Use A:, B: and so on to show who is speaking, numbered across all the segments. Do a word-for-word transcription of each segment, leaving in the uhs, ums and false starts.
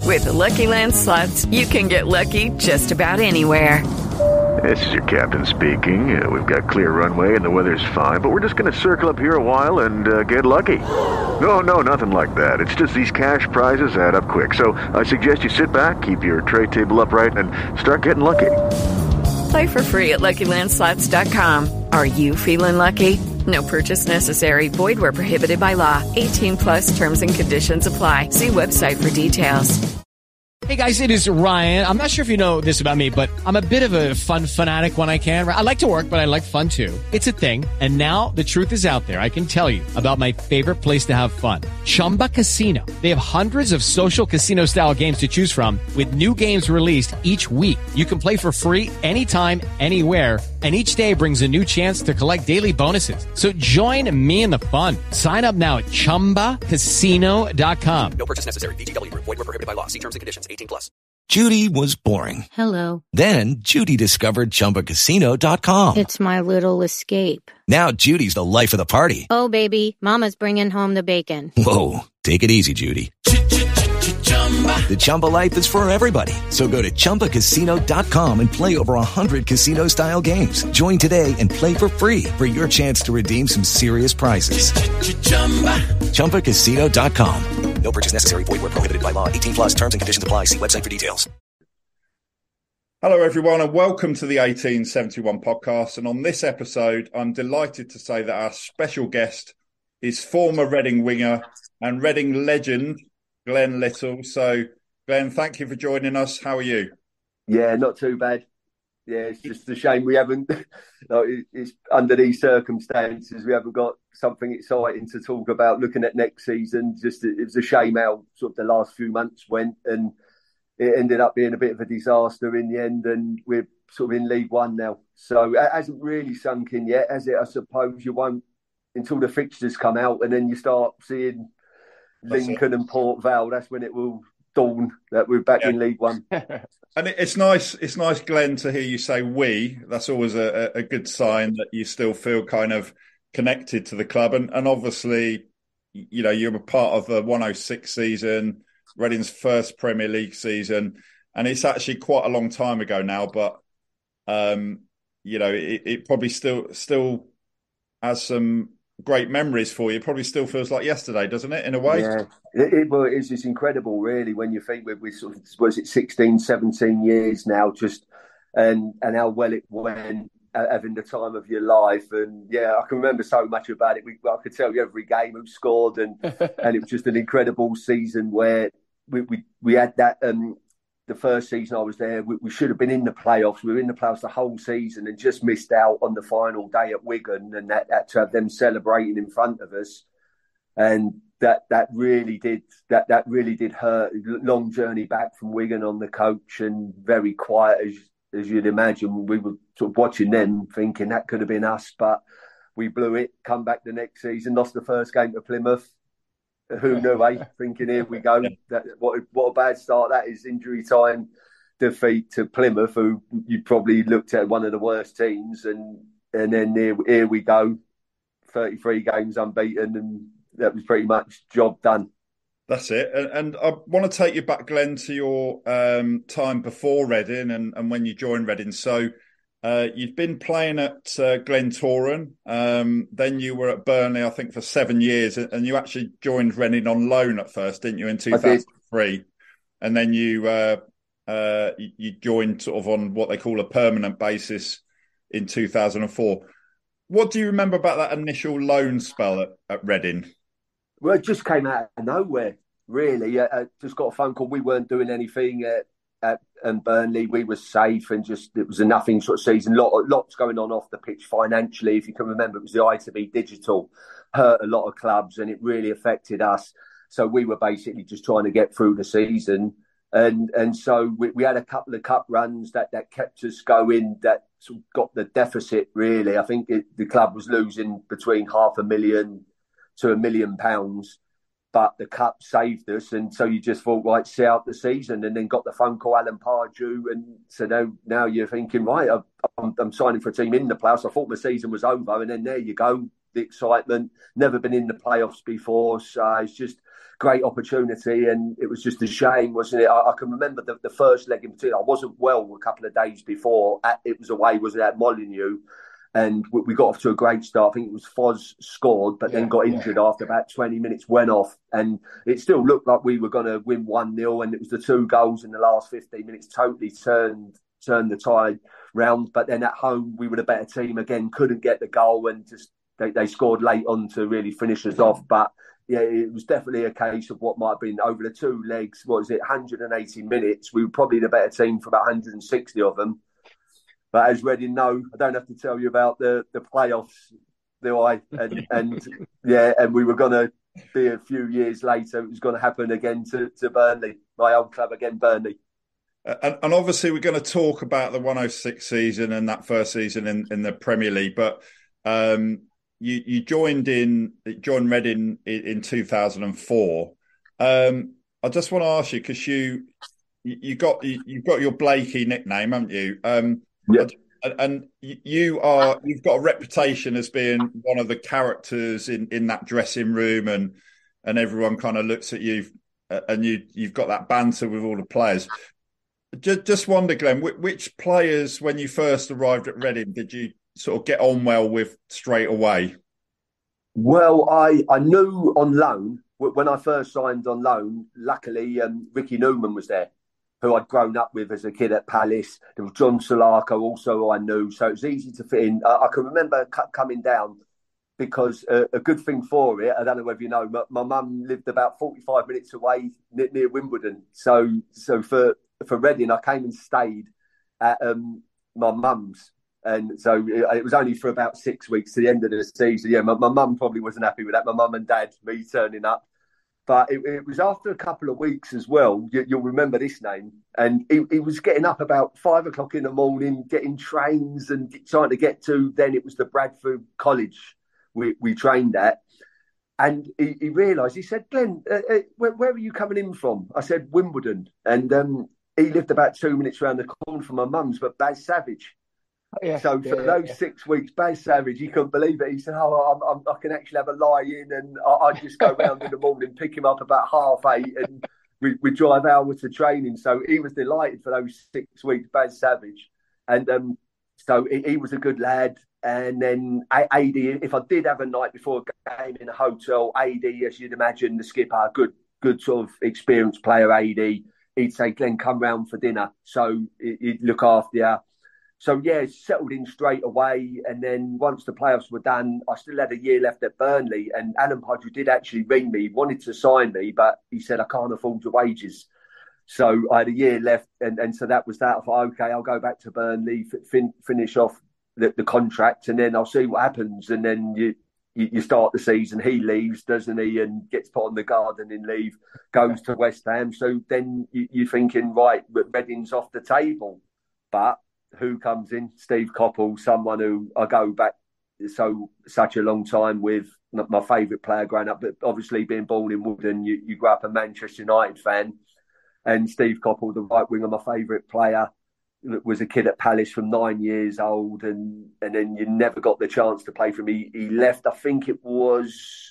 A: With the Lucky Land Slots, you can get lucky just about anywhere.
B: This is your captain speaking. Uh, we've got clear runway and the weather's fine, but we're just going to circle up here a while and uh, get lucky. No, no, nothing like that. It's just these cash prizes add up quick. So I suggest you sit back, keep your tray table upright, and start getting lucky.
A: Play for free at Lucky Land Slots dot com. Are you feeling lucky? No purchase necessary. Void where prohibited by law. eighteen plus terms and conditions apply. See website for details.
C: Hey guys, it is Ryan. I'm not sure if you know this about me, but I'm a bit of a fun fanatic when I can. I like to work, but I like fun too. It's a thing. And now the truth is out there. I can tell you about my favorite place to have fun. Chumba Casino. They have hundreds of social casino style games to choose from with new games released each week. You can play for free anytime, anywhere. And each day brings a new chance to collect daily bonuses. So join me in the fun. Sign up now at chumba casino dot com.
D: No purchase necessary. V G W. Void where prohibited by law. See terms and conditions. eighteen plus.
E: Judy was boring.
F: Hello.
E: Then Judy discovered chumba casino dot com.
F: It's my little escape.
E: Now Judy's the life of the party.
F: Oh, baby, mama's bringing home the bacon.
E: Whoa, take it easy, Judy. The Chumba life is for everybody. So go to chumba casino dot com and play over one hundred casino-style games. Join today and play for free for your chance to redeem some serious prizes. chumba casino dot com.
D: No purchase necessary. Void where prohibited by law. eighteen plus terms and conditions apply. See website for details.
G: Hello, everyone, and welcome to the eighteen seventy-one podcast. And on this episode, I'm delighted to say that our special guest is former Reading winger and Reading legend, Glenn Little. So, Glenn, thank you for joining us. How are you?
H: Yeah, not too bad. Yeah, it's just a shame we haven't, like, it's under these circumstances, we haven't got something exciting to talk about looking at next season. Just it was a shame how sort of the last few months went, and it ended up being a bit of a disaster in the end, and we're sort of in League One now. So it hasn't really sunk in yet, has it? I suppose you won't until the fixtures come out, and then you start seeing Lincoln and Port Vale. That's when it will dawn that we're back yeah. in League One.
G: And it's nice, it's nice, Glenn, to hear you say we. That's always a, a good sign that you still feel kind of connected to the club. And, and obviously, you know, you're a part of the one oh six season, Reading's first Premier League season. And it's actually quite a long time ago now, but, um, you know, it, it probably still still has some great memories for you. It probably still feels like yesterday, doesn't it, in a way?
H: Yeah, it, it, well, it's, it's incredible, really, when you think we're, we're sort of, was it sixteen, seventeen years now, just and and how well it went, uh, having the time of your life. And yeah, I can remember so much about it. We, I could tell you every game who scored, and and it was just an incredible season where we we, we had that. Um, the first season I was there, we, we should have been in the playoffs. We were in the playoffs the whole season and just missed out on the final day at Wigan, and that, that to have them celebrating in front of us. And that that really did that that really did hurt. Long journey back from Wigan on the coach, and very quiet as as you'd imagine. We were sort of watching them, thinking that could have been us, but we blew it. Come back the next season, lost the first game to Plymouth. Who knew, eh? Thinking, here we go. That, what what a bad start that is. Injury time defeat to Plymouth, who you probably looked at one of the worst teams, and and then here, here we go, thirty-three games unbeaten, and that was pretty much job done.
G: That's it. And, and I want to take you back, Glenn, to your um, time before Reading and, and when you joined Reading. So uh, you've been playing at uh, Glentoran. Um, then you were at Burnley, I think, for seven years. And you actually joined Reading on loan at first, didn't you, in two thousand three? And then you, uh, uh, you you joined sort of on what they call a permanent basis in two thousand four. What do you remember about that initial loan spell at, at Reading?
H: Well, it just came out of nowhere, really. I, I just got a phone call. We weren't doing anything at, at um, Burnley. We were safe, and just it was a nothing sort of season. Lot, lots going on off the pitch financially. If you can remember, it was the I to B digital hurt a lot of clubs, and it really affected us. So we were basically just trying to get through the season. And and so we, we had a couple of cup runs that, that kept us going, that sort of got the deficit, really. I think it, the club was losing between half a million to a million pounds, but the cup saved us. And so you just thought, right, see out the season, and then got the phone call, Alan Pardew, and said, oh, now you're thinking, right, I'm, I'm signing for a team in the playoffs. I thought my season was over, and then there you go. the excitement. Never been in the playoffs before, so it's just great opportunity. And it was just a shame, wasn't it? I, I can remember the, the first leg in particular. I wasn't well a couple of days before. At, it was away, was it at Molineux? And we, we got off to a great start. I think it was Foz scored, but yeah, then got injured yeah. after about twenty minutes, went off. And it still looked like we were going to win one nil. And it was the two goals in the last fifteen minutes totally turned turned the tide round. But then at home, we were the better team again, couldn't get the goal, and just they, they scored late on to really finish us off. But yeah, it was definitely a case of what might have been over the two legs. What was it, one hundred eighty minutes? We were probably the better team for about one hundred sixty of them. But as Reading know, I don't have to tell you about the, the playoffs, do I? And, and yeah, and we were going to be a few years later, it was going to happen again to, to Burnley, my old club again, Burnley.
G: And, and obviously we're going to talk about the one oh six season and that first season in, in the Premier League, but um, you, you joined in joined Reading in, in two thousand four. Um, I just want to ask you, because you you got you, you've got your Blakey nickname, haven't you? Um,
H: Yeah.
G: And you are, you've got a reputation as being one of the characters in, in that dressing room, and and everyone kind of looks at you, and you you've got that banter with all the players. Just, just wonder, Glenn, which players, when you first arrived at Reading, did you sort of get on well with straight away?
H: Well, I I knew on loan when I first signed on loan. Luckily, um, Ricky Newman was there, who I'd grown up with as a kid at Palace. There was John Solarco also I knew, so it was easy to fit in. I, I can remember c- coming down because uh, a good thing for it, I don't know whether you know, but my mum lived about forty-five minutes away near, near Wimbledon. So so for, for Reading, I came and stayed at um, my mum's. And so it, it was only for about six weeks to the end of the season. Yeah, my, my mum probably wasn't happy with that. My mum and dad, me turning up. But it, it was after a couple of weeks as well. You, you'll remember this name. And he, he was getting up about five o'clock in the morning, getting trains and trying to get to. Then it was the Bradford College we, we trained at. And he, he realised, he said, Glenn, uh, uh, where, where are you coming in from? I said, Wimbledon. And um, he lived about two minutes around the corner from my mum's, but Baz Savage. Yeah, so for yeah, those yeah. six weeks, Baz Savage, he couldn't believe it. He said, "Oh, I'm, I'm, I can actually have a lie in, and I, I just go round in the morning, pick him up about half eight, and we, we drive hours to training." So he was delighted for those six weeks, Baz Savage, and um, so he, he was a good lad. And then A D, if I did have a night before a game in a hotel, A D, as you'd imagine, the skipper, good, good sort of experienced player, A D, he'd say, "Glenn, come round for dinner." So he'd look after you. So, yeah, settled in straight away. And then once the playoffs were done, I still had a year left at Burnley. And Alan Podger did actually ring me, wanted to sign me, but he said, "I can't afford your wages." So I had a year left. And, and so that was that. I thought, OK, I'll go back to Burnley, fin- finish off the, the contract, and then I'll see what happens. And then you, you, you start the season. He leaves, doesn't he, and gets put on the gardening leave, goes to West Ham. So then you, you're thinking, right, Reading's off the table. But who comes in? Steve Coppell, someone who I go back so such a long time with, my favourite player growing up, but obviously being born in Woodden, you, you grew up a Manchester United fan. And Steve Coppell, the right winger, my favourite player, was a kid at Palace from nine years old, and, and then you never got the chance to play for him. He, he left, I think it was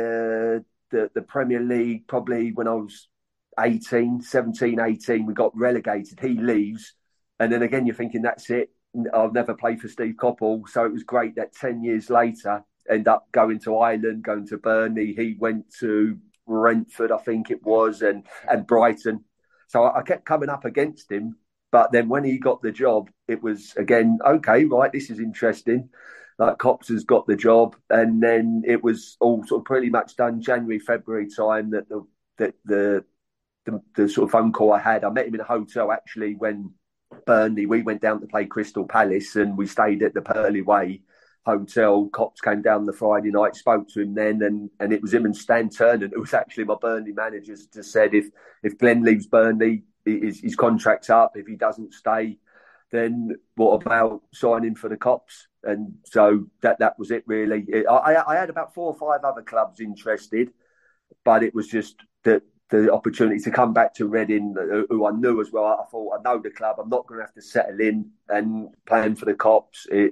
H: uh, the, the Premier League, probably when I was eighteen, seventeen, eighteen, we got relegated. He leaves. And then again, you're thinking, that's it. I'll never play for Steve Coppell. So it was great that ten years later, end up going to Ireland, going to Burnley. He went to Brentford, I think it was, and, and Brighton. So I kept coming up against him. But then when he got the job, it was, again, OK, right, this is interesting. Like, Cops has got the job. And then it was all sort of pretty much done January, February time that the, that the, the, the sort of phone call I had. I met him in a hotel, actually, when Burnley, we went down to play Crystal Palace, and we stayed at the Purley Way Hotel. Cops came down the Friday night, spoke to him then, and, and it was him and Stan Turner, who was actually my Burnley manager, just said if if Glenn leaves Burnley, his, his contract's up. If he doesn't stay, then what about signing for the Cops? And so that that was it, really. It, I, I had about four or five other clubs interested, but it was just that the opportunity to come back to Reading, who I knew as well. I thought, I know the club, I'm not going to have to settle in, and playing for the Cops, it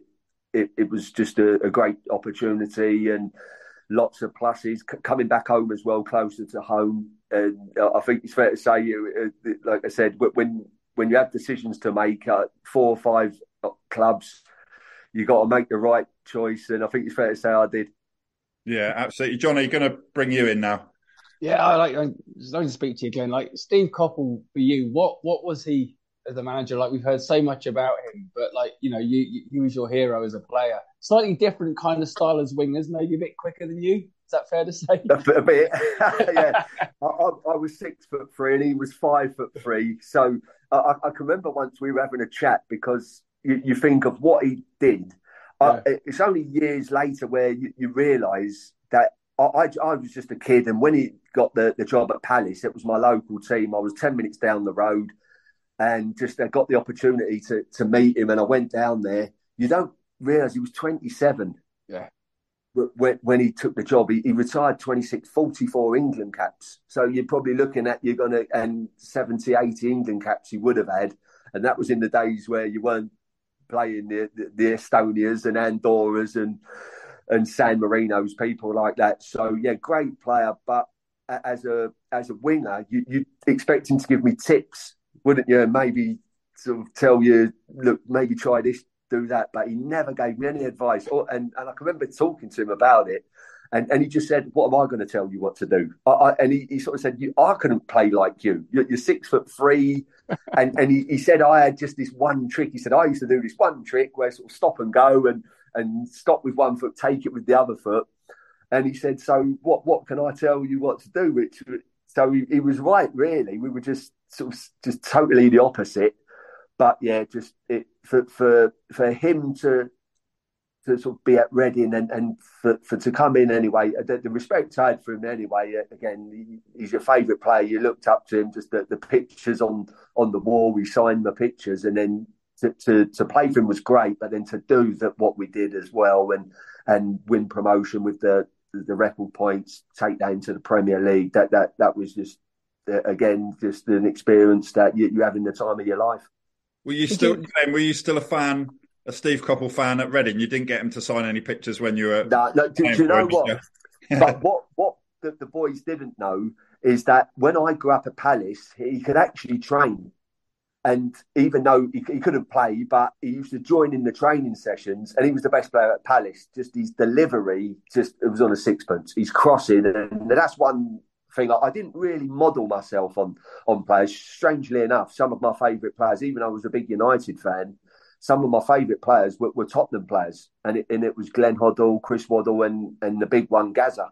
H: it, it was just a, a great opportunity and lots of pluses. C- coming back home as well, closer to home. And I think it's fair to say, you, like I said, when when you have decisions to make, uh, four or five clubs, you got to make the right choice. And I think it's fair to say I did.
G: Yeah, absolutely. Johnny, going to bring you in now.
I: Yeah, I like. I just to speak to you again. Like Steve Coppell, for you, what what was he as a manager? Like we've heard so much about him, but like you know, you, you he was your hero as a player. Slightly different kind of style as wingers, maybe a bit quicker than you. Is that fair to say?
H: A bit, yeah. I, I, I was six foot three, and he was five foot three. So I, I can remember once we were having a chat because you, you think of what he did. Yeah. Uh, it's only years later where you, you realise that. I, I was just a kid, and when he got the, the job at Palace, it was my local team. I was ten minutes down the road, and just I got the opportunity to to meet him, and I went down there. You don't realise he was twenty-seven.
I: Yeah.
H: When, when he took the job, he, he retired twenty-six, forty-four England caps. So you're probably looking at you're going to and seventy, eighty England caps he would have had, and that was in the days where you weren't playing the the, the Estonias and Andorras and. and San Marino's, people like that. So, yeah, great player. But as a as a winger, you, you'd expect him to give me tips, wouldn't you? Maybe sort of tell you, look, maybe try this, do that. But he never gave me any advice. Or, and, and I can remember talking to him about it. And, and he just said, what am I going to tell you what to do? I, I, and he, he sort of said, you, I couldn't play like you. You're, you're six foot three. and and he, he said, I had just this one trick. He said, I used to do this one trick where sort of stop and go and and stop with one foot, take it with the other foot. And he said, so what what can I tell you what to do? Which, so he, he was right, really. We were just sort of just totally the opposite. But yeah, just it, for for for him to to sort of be at Reading and, and for, for to come in anyway, the, the respect I had for him anyway, again, he, he's your favourite player. You looked up to him, just the, the pictures on, on the wall, we signed the pictures, and then To, to to play for him was great, but then to do that what we did as well and and win promotion with the the record points, take that into the Premier League, that that that was just uh, again just an experience that you, you have in the time of your life.
G: Were you still Glenn, were you still a fan, a Steve Coppell fan at Reading? You didn't get him to sign any pictures when you were.
H: No, no do, do you know what? But what what the, the boys didn't know is that when I grew up at Palace, he could actually train. And even though he, he couldn't play, but he used to join in the training sessions, and he was the best player at Palace. Just his delivery, just it was on a sixpence. He's crossing, and that's one thing I, I didn't really model myself on on players. Strangely enough, some of my favourite players, even though I was a big United fan, some of my favourite players were, were Tottenham players, and it, and it was Glenn Hoddle, Chris Waddle, and and the big one Gazza.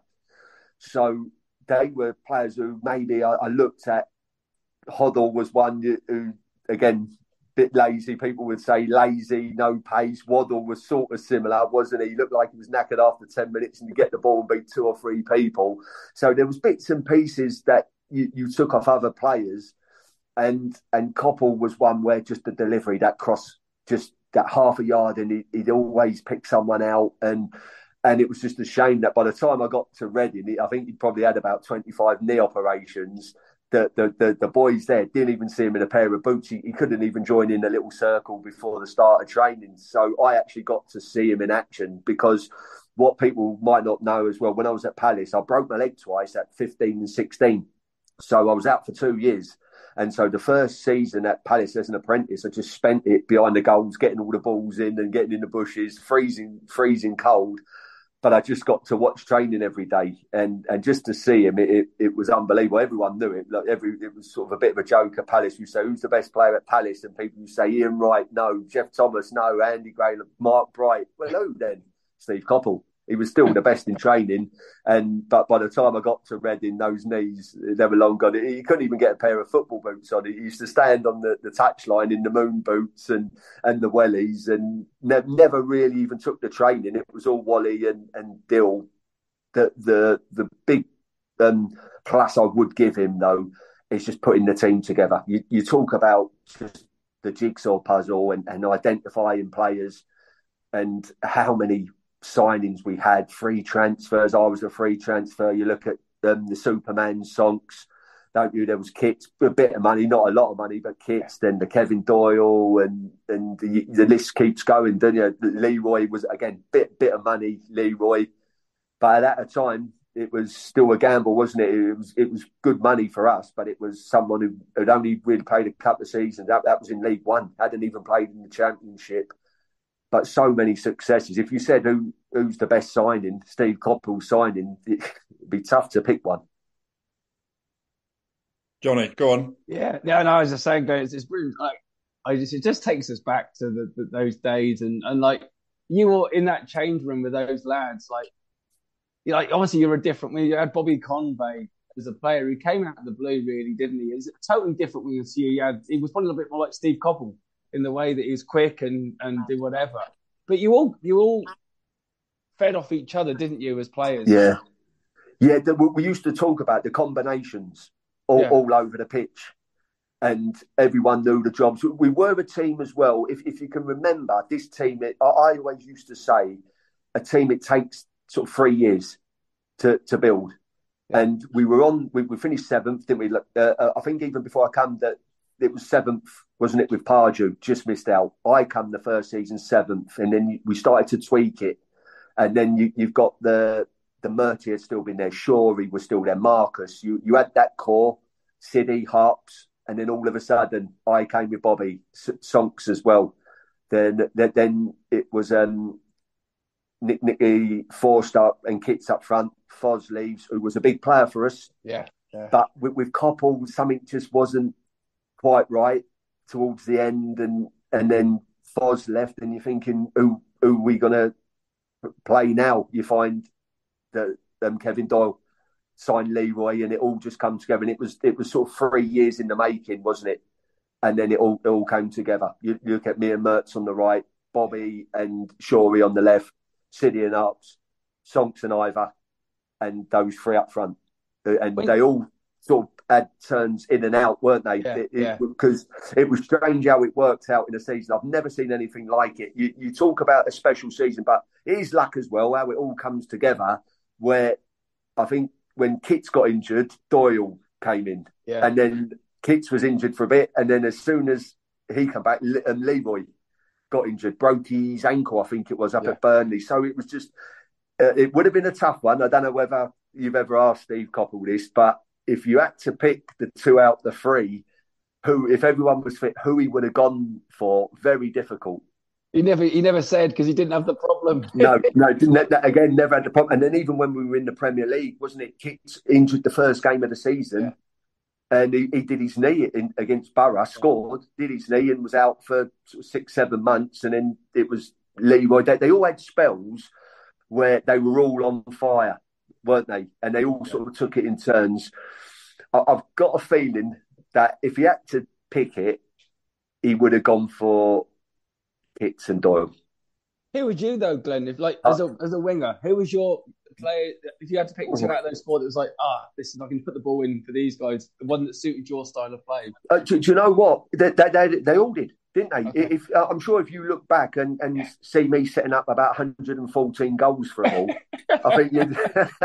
H: So they were players who maybe I, I looked at. Hoddle was one who. Again, bit lazy. People would say lazy, no pace. Waddle was sort of similar, wasn't he? He looked like he was knackered after ten minutes and you get the ball and beat two or three people. So there was bits and pieces that you, you took off other players. And and Coppell was one where just the delivery, that cross, just that half a yard, and he, he'd always pick someone out. And and it was just a shame that by the time I got to Reading, I think he'd probably had about twenty-five knee operations. The, the the the boys there didn't even see him in a pair of boots. He, he couldn't even join in a little circle before the start of training. So I actually got to see him in action, because what people might not know as well, when I was at Palace, I broke my leg twice at fifteen and sixteen. So I was out for two years. And so the first season at Palace as an apprentice, I just spent it behind the goals, getting all the balls in and getting in the bushes, freezing, freezing cold. But I just got to watch training every day, and, and just to see him, it, it, it was unbelievable. Everyone knew it. Like every, it was sort of a bit of a joke at Palace. You say, who's the best player at Palace? And people would say, Ian Wright, no. Jeff Thomas, no. Andy Gray, Mark Bright. Well, who then? Steve Coppell. He was still the best in training. And but by the time I got to Reading, those knees, they were long gone. He couldn't even get a pair of football boots on. He used to stand on the, the touchline in the moon boots and, and the wellies, and ne- never really even took the training. It was all Wally and, and Dill. The, the, the big um, plus I would give him, though, is just putting the team together. You, you talk about just the jigsaw puzzle and, and identifying players and how many signings we had, free transfers. I was a free transfer. You look at um, the Superman songs, don't you? There was Kits, a bit of money, not a lot of money, but Kits, then the Kevin Doyle, and and the, the list keeps going, doesn't it? Leroy was, again, bit bit of money, Leroy. But at that time, it was still a gamble, wasn't it? It was it was good money for us, but it was someone who had only really played a couple of seasons. That, that was in League One, hadn't even played in the Championship. But so many successes. If you said who who's the best signing, Steve Coppell signing, it'd be tough to pick one.
G: Johnny, go on.
I: Yeah, yeah, no, I was just saying, it's, it's brilliant. Like, I just, it just takes us back to the, the, those days, and, and like you were in that change room with those lads. Like, you like obviously you're a different. When you had Bobby Convey as a player who came out of the blue, really, didn't he? It's totally different when you see you had. He was probably a little bit more like Steve Coppell in the way that he was quick and and did whatever. But you all you all fed off each other, didn't you, as players?
H: Yeah, yeah. The, we used to talk about the combinations. All, yeah. all over the pitch, and everyone knew the jobs. We were a team as well. If if you can remember, this team, it, I always used to say, a team it takes sort of three years to, to build. Yeah. And we were on, we, we finished seventh, didn't we? Uh, I think even before I come, that it was seventh, wasn't it, with Pardew? Just missed out. I come the first season seventh, and then we started to tweak it. And then you, you've got the the Murty had still been there. Shorey was still there. Marcus, you you had that core, Siddy, Harps, and then all of a sudden I came with Bobby, Sonks as well. Then then it was um, Nick Nicky, Forster and Kits up front. Foz leaves, who was a big player for us.
I: Yeah. yeah.
H: But with, with Coppell, something just wasn't quite right towards the end, and and then Foz left, and you're thinking, who who are we gonna play now? You find that um, Kevin Doyle signed Leroy, and it all just come together. And it was it was sort of three years in the making, wasn't it? And then it all it all came together. You, you look at me and Mertz on the right, Bobby and Shorey on the left, Siddy and Arps, Sonks and Ivor, and those three up front. And when, they all sort of had turns in and out, weren't they?
I: Yeah,
H: it,
I: yeah.
H: Because it was strange how it worked out in a season. I've never seen anything like it. You, you talk about a special season, but it is luck as well, how it all comes together, where I think when Kits got injured, Doyle came in.
I: Yeah.
H: And then Kits was injured for a bit. And then as soon as he came back, um, Leroy got injured, broke his ankle, I think it was, up
I: yeah.
H: at Burnley. So it was just, uh, it would have been a tough one. I don't know whether you've ever asked Steve Coppell this, but if you had to pick the two out the three, who, if everyone was fit, who he would have gone for, very difficult.
I: He never, he never said, because he didn't have the problem.
H: no, no, didn't, again, never had the problem. And then even when we were in the Premier League, wasn't it? Kits injured the first game of the season, yeah. and he, he did his knee in, against Borough, scored, did his knee, and was out for sort of six, seven months. And then it was Leroy. They, they all had spells where they were all on fire, weren't they? And they all sort of took it in turns. I, I've got a feeling that if he had to pick it, he would have gone for Kits and Doyle.
I: Who would you though, Glenn? If like as a as a winger, who was your player? If you had to pick two out of those four, that was like, ah, this is I can put the ball in for these guys, the one that suited your style of play.
H: Uh, do, do you know what? They they, they, they all did, didn't they?
I: Okay.
H: If uh, I'm sure if you look back and, and yeah. see me setting up about one hundred fourteen goals for them all, I think you,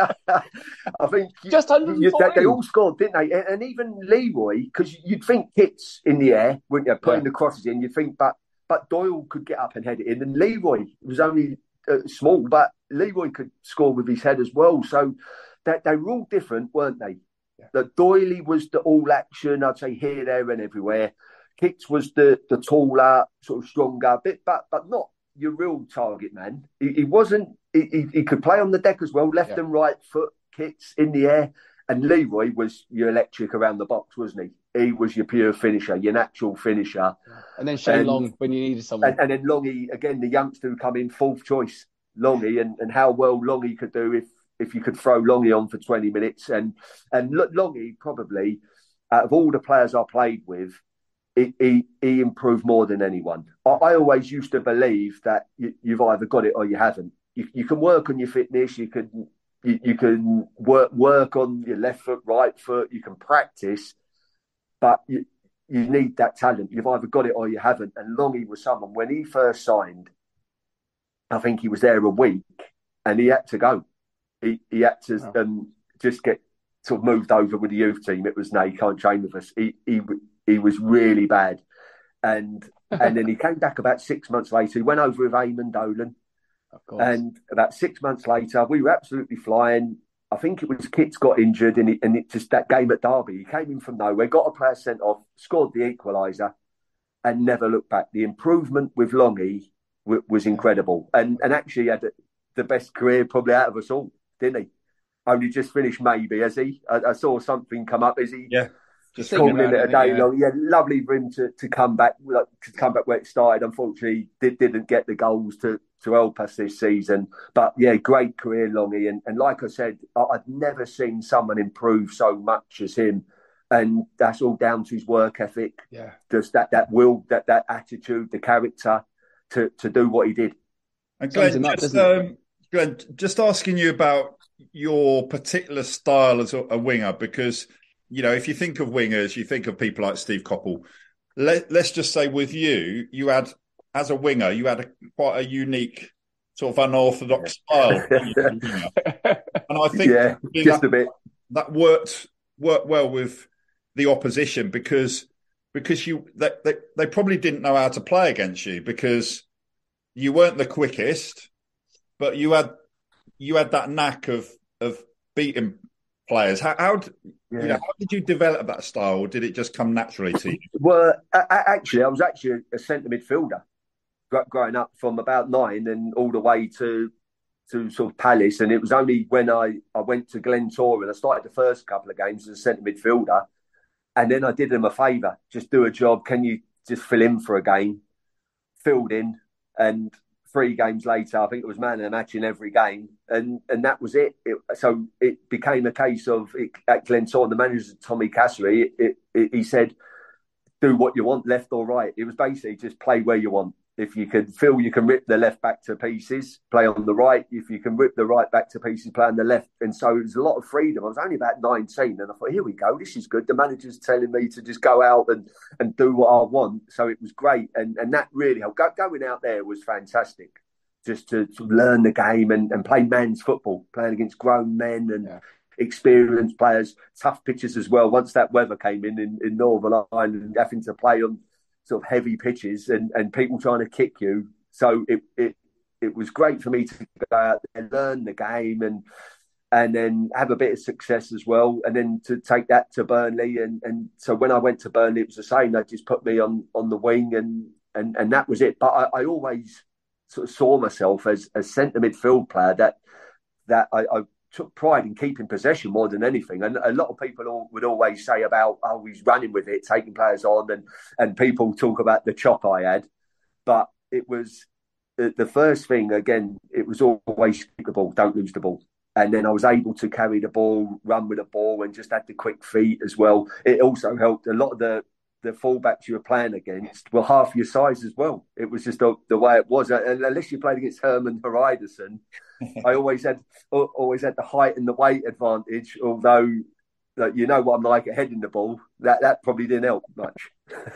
H: I think you,
I: just one hundred fourteen.
H: You, they, they all scored, didn't they? And, and even Leroy, because you'd think Kits in the air, wouldn't you? Putting yeah. the crosses in, you'd think, but. But Doyle could get up and head it in, and Leroy was only uh, small, but Leroy could score with his head as well. So that they were all different, weren't they? Yeah. That Doyley was the all action, I'd say here, there, and everywhere. Kits was the the taller, sort of stronger bit, but but not your real target man. He, he wasn't. He, he, he could play on the deck as well, left yeah. and right foot. Kits in the air, and Leroy was your electric around the box, wasn't he? He was your pure finisher, your natural finisher.
I: And then Shane and, Long when you needed someone.
H: And, and then Longy, again, the youngster who come in, fourth choice, Longy, and, and how well Longy could do if if you could throw Longy on for twenty minutes. And and Longy, probably, out of all the players I played with, he, he, he improved more than anyone. I, I always used to believe that you, you've either got it or you haven't. You, you can work on your fitness, you can, you, you can work, work on your left foot, right foot, you can practice. But you, you need that talent. You've either got it or you haven't. And Longy was someone, when he first signed, I think he was there a week and he had to go. He he had to um, just get sort of moved over with the youth team. It was, no, you can't train with us. He he he was really bad. And and then he came back about six months later. He went over with Eamon Dolan.
I: Of course.
H: And about six months later, we were absolutely flying. I think it was Kits got injured, and it, and it just that game at Derby, he came in from nowhere, got a player sent off, scored the equaliser, and never looked back. The improvement with Longy w- was incredible, and and actually had the best career probably out of us all, didn't he? Only just finished, maybe, has he? I, I saw something come up. Is he?
G: Yeah. Just
H: calling it a day
I: yeah.
H: long. Yeah, lovely for him to, to come back like, to come back where it started. Unfortunately, did, didn't get the goals to, to help us this season. But yeah, great career, Longy. And, and like I said, I, I've never seen someone improve so much as him. And that's all down to his work ethic.
I: Yeah,
H: just that that will, that that attitude, the character to to do what he did.
G: And Glenn,
I: up,
G: just, um, Glenn, just asking you about your particular style as a, a winger, because, you know, if you think of wingers, you think of people like Steve Coppell. Let, let's just say with you, you had, as a winger, you had a, quite a unique, sort of unorthodox style. And I think
H: yeah, just
G: that,
H: a bit.
G: that worked worked well with the opposition because because you they, they, they probably didn't know how to play against you because you weren't the quickest, but you had you had that knack of of beating players. How, how, yeah. you know, how did you develop that style, or did it just come naturally to you?
H: Well, I, I, actually, I was actually a centre midfielder growing up from about nine and all the way to to sort of Palace. And it was only when I, I went to Glentoran, I started the first couple of games as a centre midfielder, and then I did them a favour, just do a job. Can you just fill in for a game? Filled in, and three games later, I think it was man of the match in every game, and and that was it. it so it became a case of it, at Glentoran, the manager Tommy Cassery, it, it, it, he said, "Do what you want, left or right." It was basically just play where you want. If you can feel you can rip the left back to pieces, play on the right. If you can rip the right back to pieces, play on the left. And so it was a lot of freedom. I was only about nineteen, and I thought, here we go, this is good. The manager's telling me to just go out and, and do what I want. So it was great. And and that really helped. Go, going out there was fantastic, just to, to learn the game and, and play men's football, playing against grown men and yeah. experienced players, tough pitches as well. Once that weather came in, in, in Northern Ireland, having to play on sort of heavy pitches and, and people trying to kick you. So it, it it was great for me to go out and learn the game and and then have a bit of success as well. And then to take that to Burnley. And, and so when I went to Burnley, it was the same. They just put me on, on the wing and, and, and that was it. But I, I always sort of saw myself as a centre midfield player that that I, I took pride in keeping possession more than anything. And a lot of people all, would always say about, oh, he's running with it, taking players on, and, and people talk about the chop I had. But it was the, the first thing, again, it was always keep the ball, don't lose the ball. And then I was able to carry the ball, run with the ball, and just had the quick feet as well. It also helped a lot of the the fullbacks you were playing against were half your size as well. It was just the, the way it was. And unless you played against Herman Hreiderson, I always had always had the height and the weight advantage. Although, like, you know what I'm like at heading the ball, that that probably didn't help much.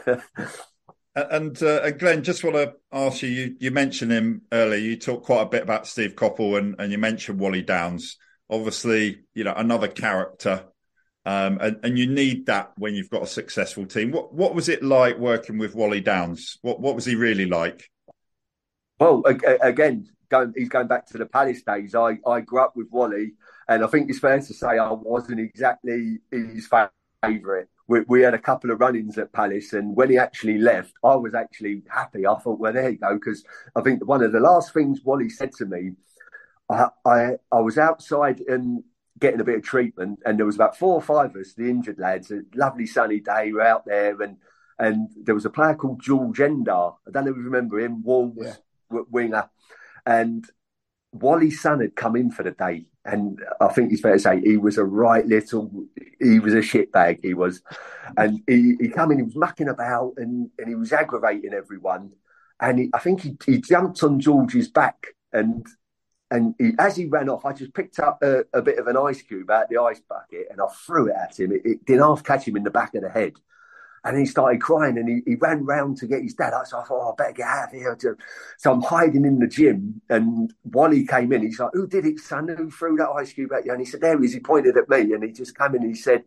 G: and uh, and Glenn, just want to ask you, you. You mentioned him earlier. You talked quite a bit about Steve Coppell, and, and you mentioned Wally Downes. Obviously, you know, another character. Um, and, and you need that when you've got a successful team. What what was it like working with Wally Downes? What what was he really like?
H: Well, again, going, he's going back to the Palace days. I, I grew up with Wally, and I think it's fair to say I wasn't exactly his favourite. We, we had a couple of run-ins at Palace, and when he actually left, I was actually happy. I thought, well, there you go, because I think one of the last things Wally said to me, I I, I was outside and getting a bit of treatment, and there was about four or five of us, the injured lads. A lovely sunny day, we're out there, and and there was a player called George Endar. I don't know if you remember him, Wolves yeah. winger, and Wally's son had come in for the day, and I think it's fair to say he was a right little, he was a shitbag, he was, and he he come in, he was mucking about, and and he was aggravating everyone, and he, I think he he jumped on George's back, and. And he, as he ran off, I just picked up a, a bit of an ice cube out of the ice bucket and I threw it at him. It, it did half catch him in the back of the head. And he started crying and he, he ran round to get his dad. So I thought, oh, I better get out of here. So I'm hiding in the gym and Wally came in. He's like, who did it, son? Who threw that ice cube at you? And he said, there he is. He pointed at me and he just came in and he said,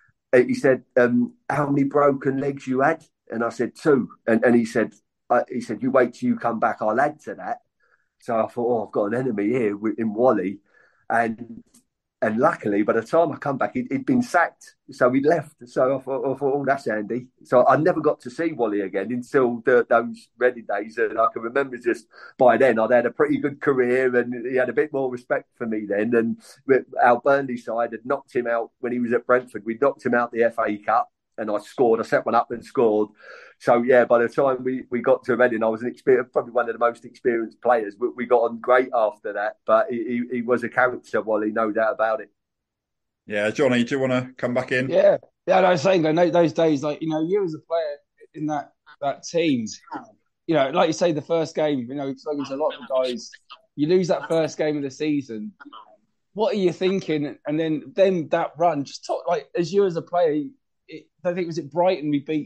H: he said, um, how many broken legs you had? And I said, two. And, and he said, uh, he said, you wait till you come back. I'll add to that. So I thought, oh, I've got an enemy here in Wally. And And luckily, by the time I come back, he'd, he'd been sacked. So he'd left. So I thought, I thought, oh, that's handy. So I never got to see Wally again until the, those Reading days. And I can remember just by then, I'd had a pretty good career and he had a bit more respect for me then. And our Burnley side had knocked him out when he was at Brentford. We knocked him out the F A Cup and I scored. I set one up and scored. So, yeah, by the time we, we got to Reading, I was an experience, probably one of the most experienced players. We, we got on great after that. But he, he was a character, Wally, no doubt about it.
G: Yeah, Johnny, do you want to come back in?
I: Yeah, yeah. I was saying, like, those days, like, you know, you as a player in that that team, you know, like you say, the first game, you know, we've spoken to a lot of guys. You lose that first game of the season. What are you thinking? And then, then that run, just talk like as you as a player. It, I think was it Brighton we beat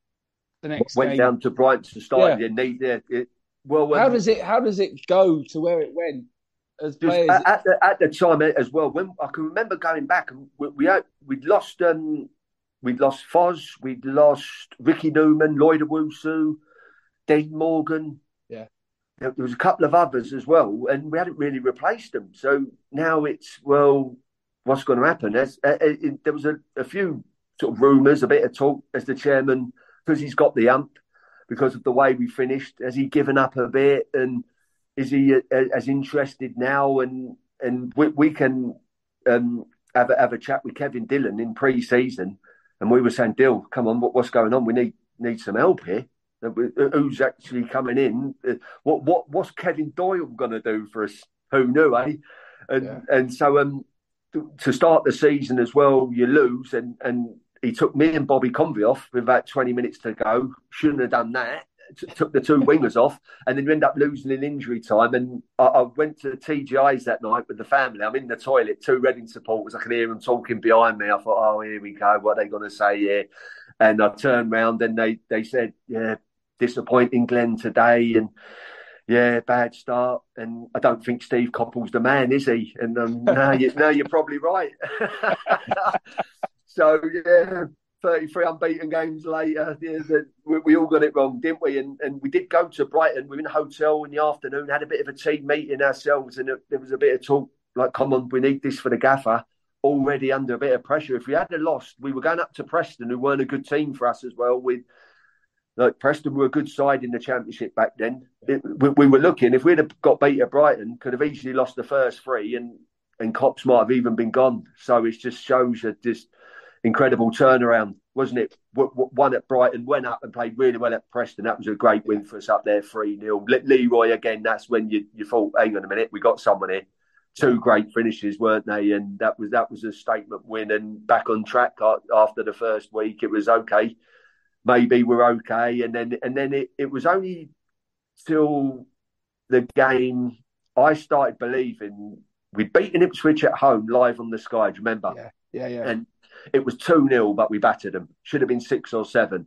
I: the next
H: went
I: game.
H: down to Brighton to start.
I: Yeah.
H: Yeah, yeah, it, well,
I: how
H: um,
I: does it? How does it go to where it went? As players,
H: at, at, the, at the time as well, when I can remember going back, and we, we had, we'd lost, um, we'd lost Foz, we'd lost Ricky Newman, Lloyd Owusu, Dean Morgan.
I: Yeah,
H: there, there was a couple of others as well, and we hadn't really replaced them. So now it's well, what's going to happen? As, uh, it, there was a, a few sort of rumours, a bit of talk as the chairman, because he's got the ump, because of the way we finished. Has he given up a bit? And is he uh, as interested now? And and we, we can um, have, a, have a chat with Kevin Dillon in pre-season. And we were saying, Dill, come on, what, what's going on? We need need some help here. Who's actually coming in? What what what's Kevin Doyle going to do for us? Who knew, eh? And
I: yeah. and
H: so um, to, to start the season as well, you lose. And, and he took me and Bobby Convey off with about twenty minutes to go. Shouldn't have done that. T- took the two wingers off, and then you end up losing in injury time. And I, I went to the T G Is that night with the family. I'm in the toilet, two Reading supporters. I can hear them talking behind me. I thought, oh, here we go. What are they going to say here? And I turned round and they, they said, yeah, disappointing Glenn today. And yeah, bad start. And I don't think Steve Coppell's the man, is he? And um, no, you, no, you're probably right. So, yeah. thirty-three unbeaten games later, yeah, the, we, we all got it wrong, didn't we? And and we did go to Brighton. We were in a hotel in the afternoon, had a bit of a team meeting ourselves, and it, there was a bit of talk like, come on, we need this for the gaffer. Already under a bit of pressure. If we had lost, we were going up to Preston, who weren't a good team for us as well. With like Preston were a good side in the Championship back then. It, we, we were looking, if we'd have got beat at Brighton, could have easily lost the first three, and and Cops might have even been gone. So it just shows that just incredible turnaround, wasn't it? W- w- one at Brighton, went up and played really well at Preston. That was a great win for us up there, three nil. Le- Leroy, again, that's when you, you thought, hang on a minute, we got someone here. Two great finishes, weren't they? And that was that was a statement win, and back on track after the first week. It was okay. Maybe we're okay. And then and then it, it was only till the game I started believing we'd beaten Ipswich at home live on the Sky, do you remember?
I: Yeah, yeah, yeah.
H: And it was two nil, but we battered them. Should have been six or seven.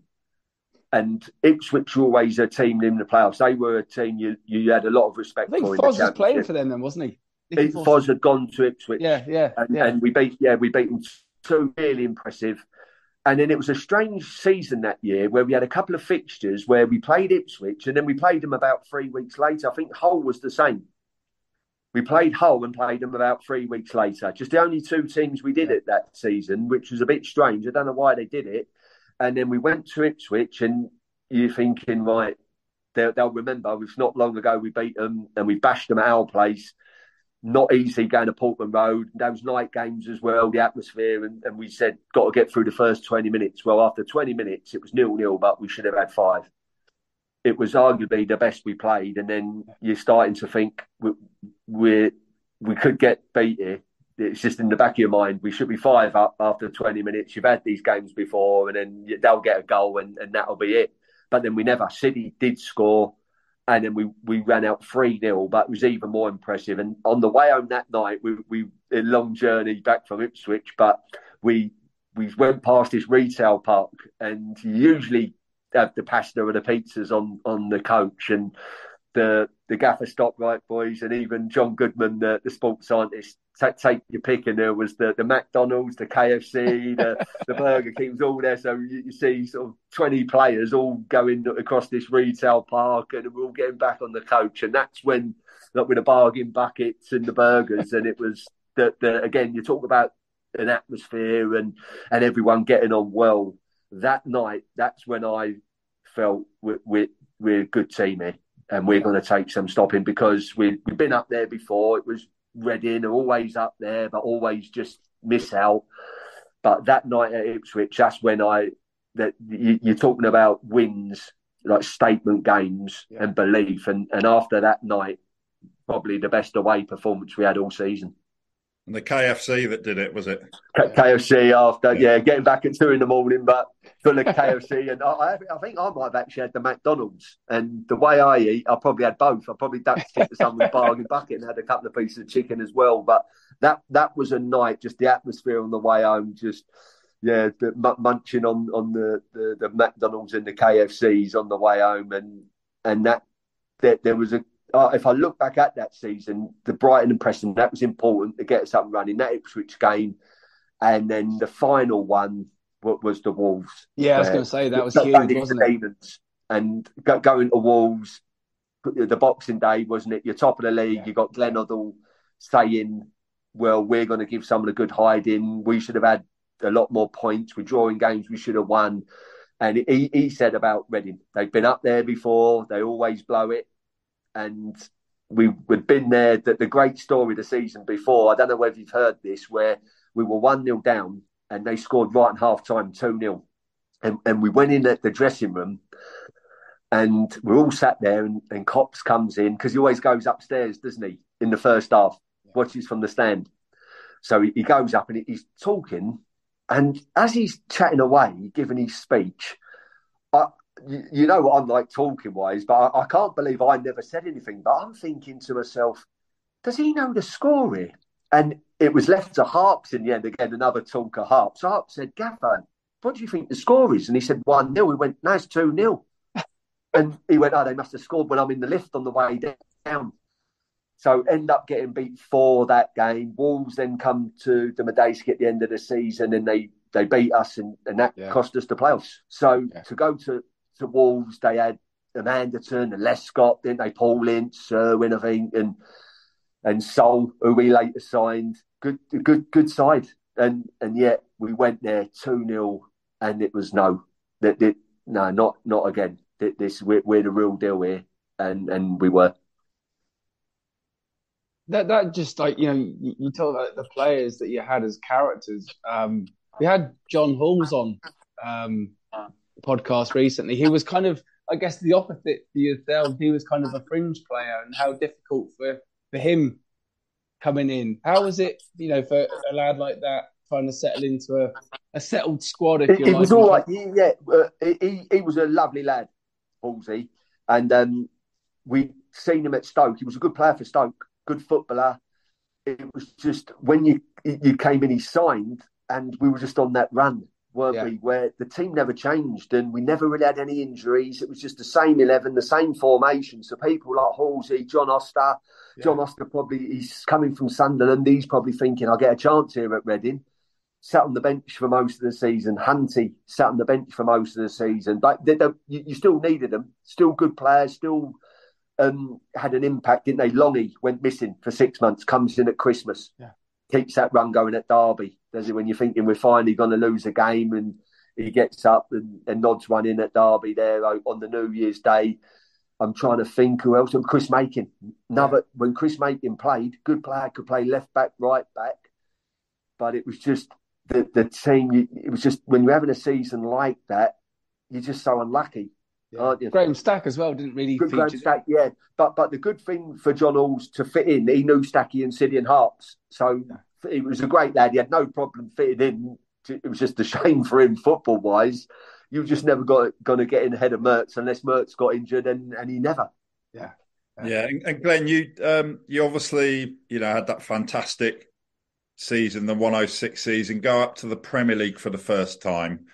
H: And Ipswich were always a team in the playoffs. They were a team you, you had a lot of respect
I: I think
H: for.
I: Foz was playing for them then, wasn't he?
H: It, Foz had gone to Ipswich.
I: Yeah, yeah,
H: and,
I: yeah.
H: and we beat, yeah, we beat them. Two really impressive. And then it was a strange season that year where we had a couple of fixtures where we played Ipswich and then we played them about three weeks later. I think Hull was the same. We played Hull and played them about three weeks later. Just the only two teams we did it that season, which was a bit strange. I don't know why they did it. And then we went to Ipswich, and you're thinking, right, they'll, they'll remember. It's not long ago we beat them and we bashed them at our place. Not easy going to Portman Road. Those night games as well, the atmosphere. And, and we said, got to get through the first twenty minutes. Well, after twenty minutes, it was nil-nil, but we should have had five. It was arguably the best we played. And then you're starting to think we we we could get beat here. It's just in the back of your mind. We should be five up after twenty minutes. You've had these games before, and then they'll get a goal, and, and that'll be it. But then we never. City did score, and then we, we ran out three nil, but it was even more impressive. And on the way home that night, we we a long journey back from Ipswich, but we we went past this retail park, and you usually have the pasta or the pizzas on, on the coach, and the the gaffer stopped, right, boys, and even John Goodman, the, the sports scientist, take, take your pick, and there was the, the McDonald's, the K F C, the, the Burger King was all there. So you, you see sort of twenty players all going across this retail park, and we're all getting back on the coach, and that's when, like, with the bargain buckets and the burgers, and it was the, the again, you talk about an atmosphere and and everyone getting on well. That night, that's when I felt we're, we're, we're a good team here, and we're going to take some stopping, because we, we've been up there before. It was Reading, always up there, but always just miss out. But that night at Ipswich, that's when I, that you, you're talking about wins, like statement games, yeah, and belief. And, and after that night, probably the best away performance we had all season.
G: And the K F C that did it, was it?
H: K- KFC after, yeah, getting back at two in the morning, but full of K F C. And I, I think I might have actually had the McDonald's. And the way I eat, I probably had both. I probably ducked into someone's bargain bucket and had a couple of pieces of chicken as well. But that that was a night, just the atmosphere on the way home, just, yeah, the, munching on, on the, the, the McDonald's and the K F Cs on the way home. And and that there, there was a, Uh, if I look back at that season, the Brighton and Preston, that was important to get us up and running. That Ipswich game, and then the final one was the Wolves.
I: Yeah, I was going to say that was huge, wasn't it?
H: Demons, and go, going to Wolves, the Boxing Day, wasn't it? You're top of the league. Yeah. You got Glenn Hoddle saying, "Well, we're going to give someone a good hiding. We should have had a lot more points. We're drawing games we should have won." And he, he said about Reading, they've been up there before. They always blow it. And we, we'd been there. The, the great story of the season before, I don't know whether you've heard this, where we were one nil down and they scored right in half-time, two nil. And, and we went in at the dressing room and we're all sat there, and, and Cops comes in, because he always goes upstairs, doesn't he, in the first half, watches from the stand. So he, he goes up and he, he's talking, and as he's chatting away, giving his speech, I, you know what I'm like talking wise, but I, I can't believe I never said anything. But I'm thinking to myself, does he know the score here? And it was left to Harps in the end. Again, another talker, Harps. Harps said, "Gaffer, what do you think the score is?" And he said, one nil. We went, "No, it's two nil. And he went, "Oh, they must have scored when I'm in the lift on the way down." So end up getting beat for that game. Wolves then come to the Madejski at the end of the season, and they, they beat us, and, and that yeah. cost us the playoffs. So yeah. to go to to Wolves, they had Anderton and Lescott, didn't they? Paul Ince, Sherwin, I think, and and Sol, who we later signed. Good, good, good side. And and yet we went there two nil, and it was no, that, that no, not not again. This we're, we're the real deal here, and and we were.
I: That that just like you know, you, you talk about the players that you had as characters. Um, we had John Holmes on. Um, podcast recently. He was kind of, I guess, the opposite for yourself. He was kind of a fringe player, and how difficult for, for him coming in. How was it, you know, for a lad like that trying to settle into a, a settled squad? If
H: it,
I: you
H: it
I: like,
H: was all right. He, yeah, uh, he he was a lovely lad, Halsey, and um, we seen him at Stoke. He was a good player for Stoke, good footballer. It was just when you you came in, he signed, and we were just on that run, weren't yeah. we? Where the team never changed, and we never really had any injuries. It was just the same eleven, the same formation. So people like Halsey, John Oster, yeah. John Oster probably, he's coming from Sunderland. He's probably thinking, I'll get a chance here at Reading. Sat on the bench for most of the season. Hunty sat on the bench for most of the season. But they, they, you, you still needed them. Still good players. Still um, had an impact, didn't they? Longy went missing for six months. Comes in at Christmas. Yeah. Keeps that run going at Derby. Does it when you're thinking we're finally going to lose a game, and he gets up and, and nods one in at Derby there on the New Year's Day. I'm trying to think who else. And Chris Makin. Another, yeah. When Chris Makin played, good player, could play left back, right back. But it was just the, the team, it was just, when you're having a season like that, you're just so unlucky.
I: Yeah. Aren't you? Graham Stack as well didn't really
H: good
I: feature.
H: Graham Stack, yeah. But but the good thing for John Halls to fit in, he knew Stacky and Siddy and Harps. So yeah. He was a great lad. He had no problem fitting in. It was just a shame for him football-wise. You just never got going to get in ahead of Mertz unless Mertz got injured, and, and he never.
I: Yeah.
G: Yeah, and, and Glenn, you um, you obviously, you know, had that fantastic season, the one oh six season, go up to the Premier League for the first time.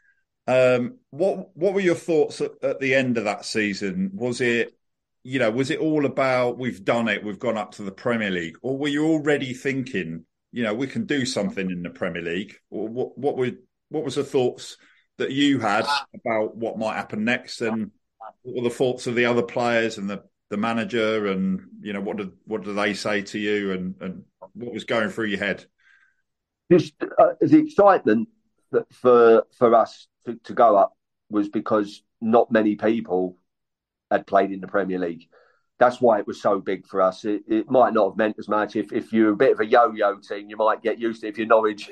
G: Um, what what were your thoughts at, at the end of that season? Was it, you know, was it all about we've done it, we've gone up to the Premier League, or were you already thinking, you know, we can do something in the Premier League? Or what what were what was the thoughts that you had about what might happen next, and what were the thoughts of the other players and the, the manager, and you know, what did what did they say to you, and, and what was going through your head?
H: Just uh, the excitement that for for us to, to go up was because not many people had played in the Premier League. That's why it was so big for us. It, it might not have meant as much. If, if you're a bit of a yo-yo team, you might get used to it. If you're Norwich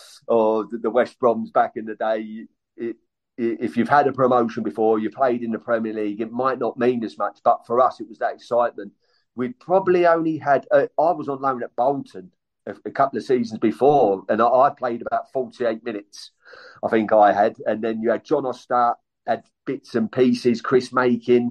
H: or the, the West Broms back in the day, it, it, if you've had a promotion before, you played in the Premier League, it might not mean as much. But for us, it was that excitement. We'd probably only had... Uh, I was on loan at Bolton a, a couple of seasons before, and I, I played about forty-eight minutes, I think I had. And then you had John Ostart, had bits and pieces, Chris Makin.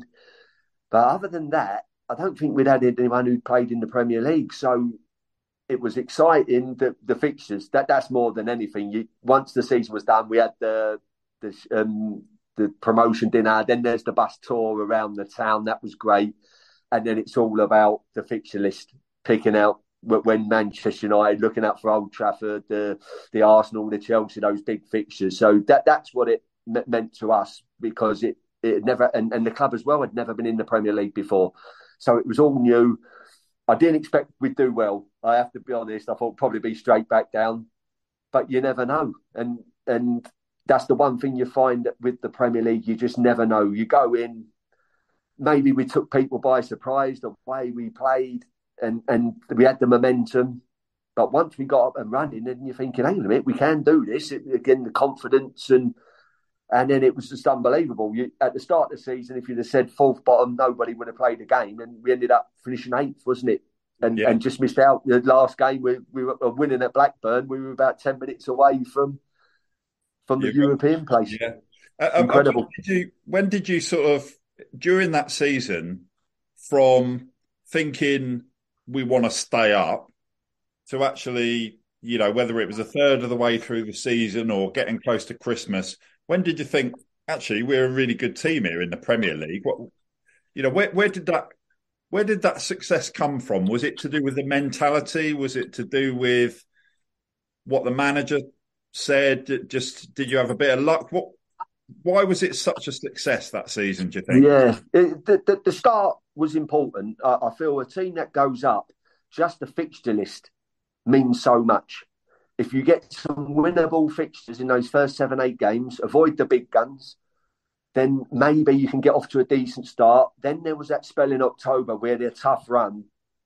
H: But other than that, I don't think we'd had anyone who played in the Premier League. So it was exciting, the, the fixtures. That That's more than anything. You, once the season was done, we had the the, um, the promotion dinner. Then there's the bus tour around the town. That was great. And then it's all about the fixture list, picking out when Manchester United, looking out for Old Trafford, the the Arsenal, the Chelsea, those big fixtures. So that that's what it meant to us, because it It never and, and the club as well had never been in the Premier League before, so it was all new. I didn't expect we'd do well. I have to be honest. I thought probably be straight back down, but you never know. And and that's the one thing you find with the Premier League. You just never know. You go in, maybe we took people by surprise the way we played, and and we had the momentum. But once we got up and running, then you're thinking, hang on a minute, we can do this. It, again, the confidence and. And then it was just unbelievable. You, at the start of the season, if you'd have said fourth bottom, nobody would have played a game. And we ended up finishing eighth, wasn't it? And yeah. and just missed out. The last game, we, we were winning at Blackburn. We were about ten minutes away from from the yeah. European place. Yeah. Incredible.
G: Uh, did you, when did you sort of, during that season, from thinking we want to stay up to actually, you know, whether it was a third of the way through the season or getting close to Christmas, when did you think, actually, we're a really good team here in the Premier League? What, you know, where, where did that where did that success come from? Was it to do with the mentality? Was it to do with what the manager said? Just did you have a bit of luck? What? Why was it such a success that season, do you think?
H: Yeah, it, the, the, the start was important. I, I feel a team that goes up, just the fixture list means so much. If you get some winnable fixtures in those first seven, eight games, avoid the big guns, then maybe you can get off to a decent start. Then there was that spell in October where they're a tough run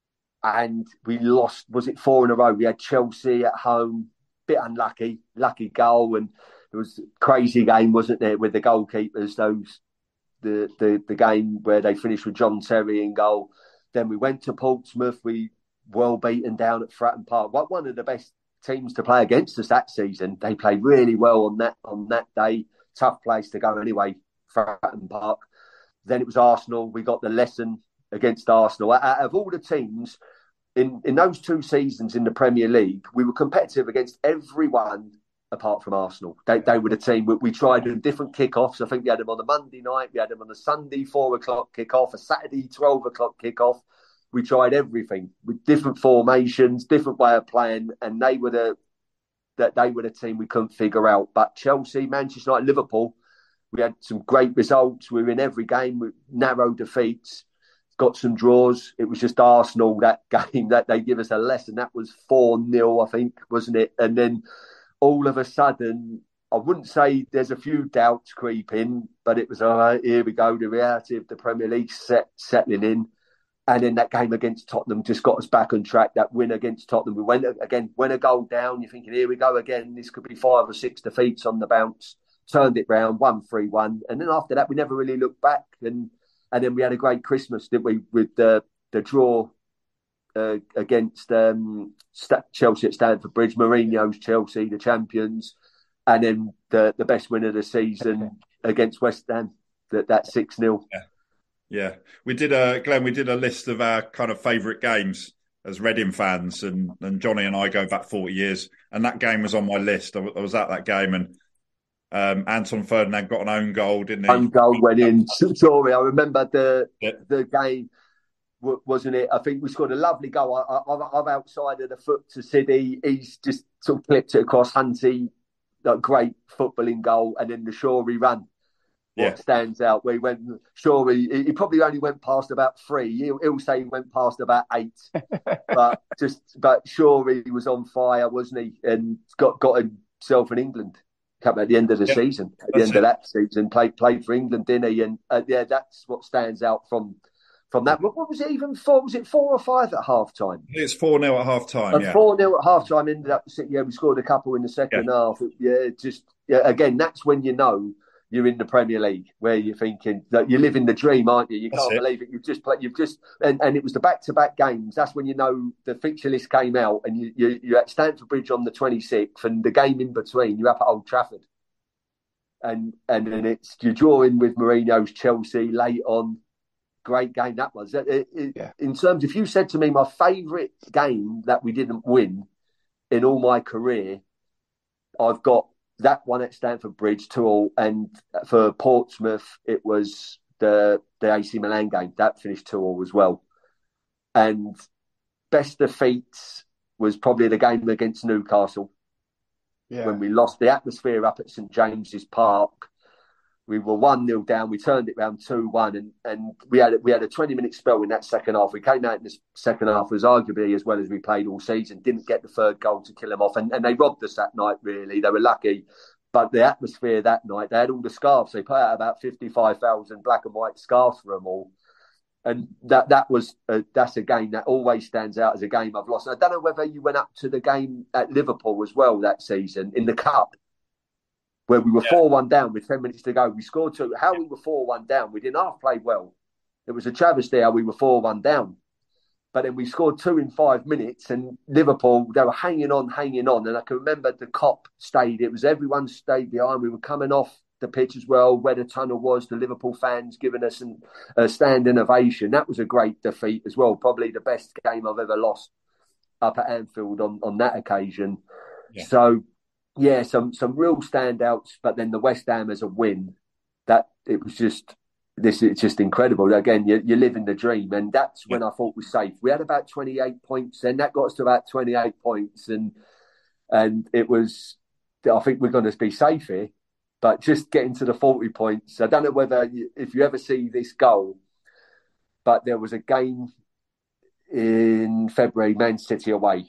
H: and we lost, was it four in a row? We had Chelsea at home, bit unlucky, lucky goal. And it was a crazy game, wasn't there, with the goalkeepers, those the, the, the game where they finished with John Terry in goal. Then we went to Portsmouth, we well beaten down at Fratton Park. What one of the best teams to play against us that season. They played really well on that on that day. Tough place to go anyway, Fratton Park. Then it was Arsenal. We got the lesson against Arsenal. Out of all the teams in, in those two seasons in the Premier League, we were competitive against everyone apart from Arsenal. They, they were the team. We, we tried doing different kickoffs. I think we had them on the Monday night. We had them on the Sunday four o'clock kickoff, a Saturday twelve o'clock kickoff. We tried everything with different formations, different way of playing, and they were the that they were the team we couldn't figure out. But Chelsea, Manchester United, Liverpool, we had some great results. We were in every game with narrow defeats, got some draws. It was just Arsenal that game that they give us a lesson. That was four nil, I think, wasn't it? And then all of a sudden, I wouldn't say there's a few doubts creeping, but it was, all right, here we go, the reality of the Premier League set, settling in. And then that game against Tottenham just got us back on track. That win against Tottenham, we went again, went a goal down. You're thinking, here we go again. This could be five or six defeats on the bounce. Turned it round, one three one. And then after that, we never really looked back. And and then we had a great Christmas, didn't we, with the the draw uh, against um, Chelsea at Stamford Bridge, Mourinho's Chelsea, the champions, and then the, the best win of the season against West Ham, that that six nil.
G: Yeah. Yeah, we did a Glenn. We did a list of our kind of favourite games as Reading fans, and, and Johnny and I go back forty years, and that game was on my list. I, I was at that game, and um, Anton Ferdinand got an own goal, didn't he?
H: Own goal went in. Sorry, I remember the
G: yeah.
H: the game, wasn't it? I think we scored a lovely goal. I, I, I'm outside of the foot to Siddy. He's just sort of clipped it across Hunty. Like, great footballing goal, and then the Shorey run. What yeah. stands out? Where he went, Shorey, he, he probably only went past about three. He'll, he'll say he went past about eight, but just but Shorey was on fire, wasn't he? And got got himself in England. Come at the end of the yeah. season, at the end it. of that season, played played for England, didn't he? And uh, yeah, that's what stands out from. From that, what was it even for? Was it four or five at half time?
G: It's four nil at half time.
H: And
G: yeah.
H: four nil at half time ended up, yeah, we scored a couple in the second yeah. half. Yeah, just, yeah, again, that's when you know you're in the Premier League, where you're thinking that you're living the dream, aren't you? You
G: that's
H: can't
G: it.
H: believe it. You've just played, you've just, and, and it was the back to back games. That's when you know the fixture list came out, and you, you, you're at Stamford Bridge on the twenty-sixth, and the game in between, you're up at Old Trafford. And, and then it's, you're drawing with Mourinho's Chelsea late on. Great game that was. It, it, yeah. In terms, if you said to me my favourite game that we didn't win in all my career, I've got that one at Stamford Bridge, two all, and for Portsmouth it was the the A C Milan game that finished two all as well. And best defeats was probably the game against Newcastle yeah. when we lost the atmosphere up at St James's Park. We were one nil down. We turned it round two one, and, and we had we had a twenty minute spell in that second half. We came out in the second half was arguably as well as we played all season. Didn't get the third goal to kill them off, and, and they robbed us that night. Really, they were lucky. But the atmosphere that night, they had all the scarves. They put out about fifty-five thousand black and white scarves for them all, and that that was a, that's a game that always stands out as a game I've lost. And I don't know whether you went up to the game at Liverpool as well that season in the cup, where we were four one yeah. down with ten minutes to go. We scored two. How we were four one down, we didn't half play well. It was a travesty how we were four one down. But then we scored two in five minutes, and Liverpool, they were hanging on, hanging on. And I can remember the cop stayed. It was everyone stayed behind. We were coming off the pitch as well, where the tunnel was, the Liverpool fans giving us an, a standing ovation. That was a great defeat as well. Probably the best game I've ever lost up at Anfield on, on that occasion. Yeah. So, yeah, some some real standouts, but then the West Ham as a win, that it was just this. It's just incredible. Again, you you live in the dream, and that's when I thought we were safe. We had about twenty-eight points, and that got us to about twenty-eight points, and and it was. I think we're going to be safe here, but just getting to the forty points. I don't know whether you, if you ever see this goal, but there was a game in February, Man City away,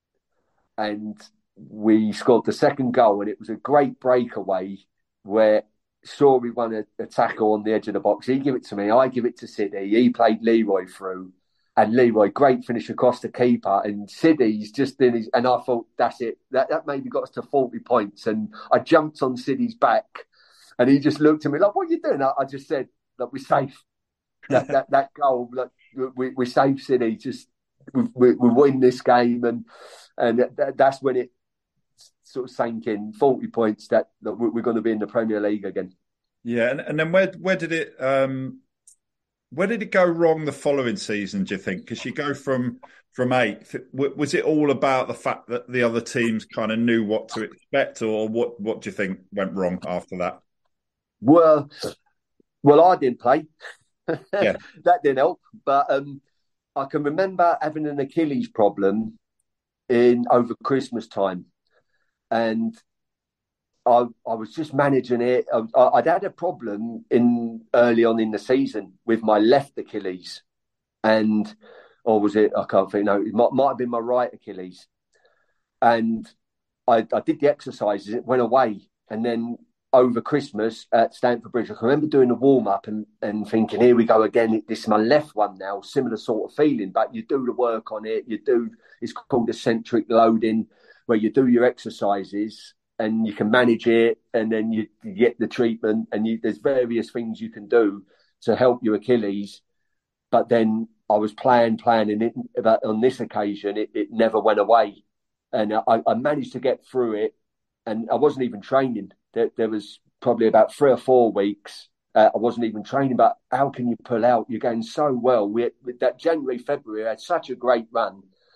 H: and we scored the second goal, and it was a great breakaway where Shorey won a, a tackle on the edge of the box. He gave it to me. I give it to Siddy. He played Leroy through, and Leroy, great finish across the keeper. And Siddy's just in his, and I thought, that's it. That that maybe got us to forty points. And I jumped on Siddy's back, and he just looked at me like, "What are you doing?" I, I just said, "Look, we're safe." that, that that goal, like, we we safe, Siddy. Just we, we, we win this game, and and that, that's when it sort of sank in. forty points that, that we're going to be in the Premier League again.
G: Yeah, and, and then where where did it um, where did it go wrong the following season, do you think? Because you go from from eighth. Was it all about the fact that the other teams kind of knew what to expect, or what what do you think went wrong after that?
H: Well, well, I didn't play.
G: Yeah.
H: That didn't help. But um, I can remember having an Achilles problem in over Christmas time. And I, I was just managing it. I, I'd had a problem in early on in the season with my left Achilles, and or was it? I can't think. No, it might, might have been my right Achilles. And I, I did the exercises. It went away, and then over Christmas at Stamford Bridge, I can remember doing the warm up and, and thinking, "Here we go again. This is my left one now." Similar sort of feeling, but you do the work on it. You do. It's called eccentric loading, where you do your exercises and you can manage it, and then you, you get the treatment, and you, there's various things you can do to help your Achilles. But then I was playing, playing, and it, but on this occasion, it, it never went away. And I, I managed to get through it, and I wasn't even training. There, there was probably about three or four weeks. Uh, I wasn't even training, but how can you pull out? You're going so well. We, with that January, February, I had such a great run.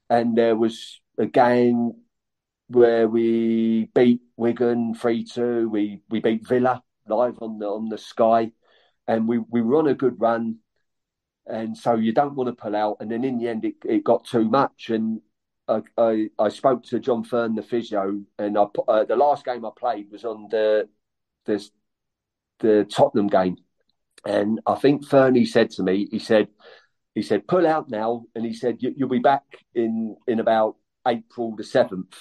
H: and there was a game where we beat Wigan three two. We we beat Villa live on the on the Sky, and we, we were on a good run. And so you don't want to pull out. And then in the end, it, it got too much. And I, I, I spoke to John Fern, the physio, and I uh, the last game I played was on the the, the Tottenham game. And I think Fernie said to me, he said, he said, pull out now. And he said, you, you'll be back in, in about April the seventh.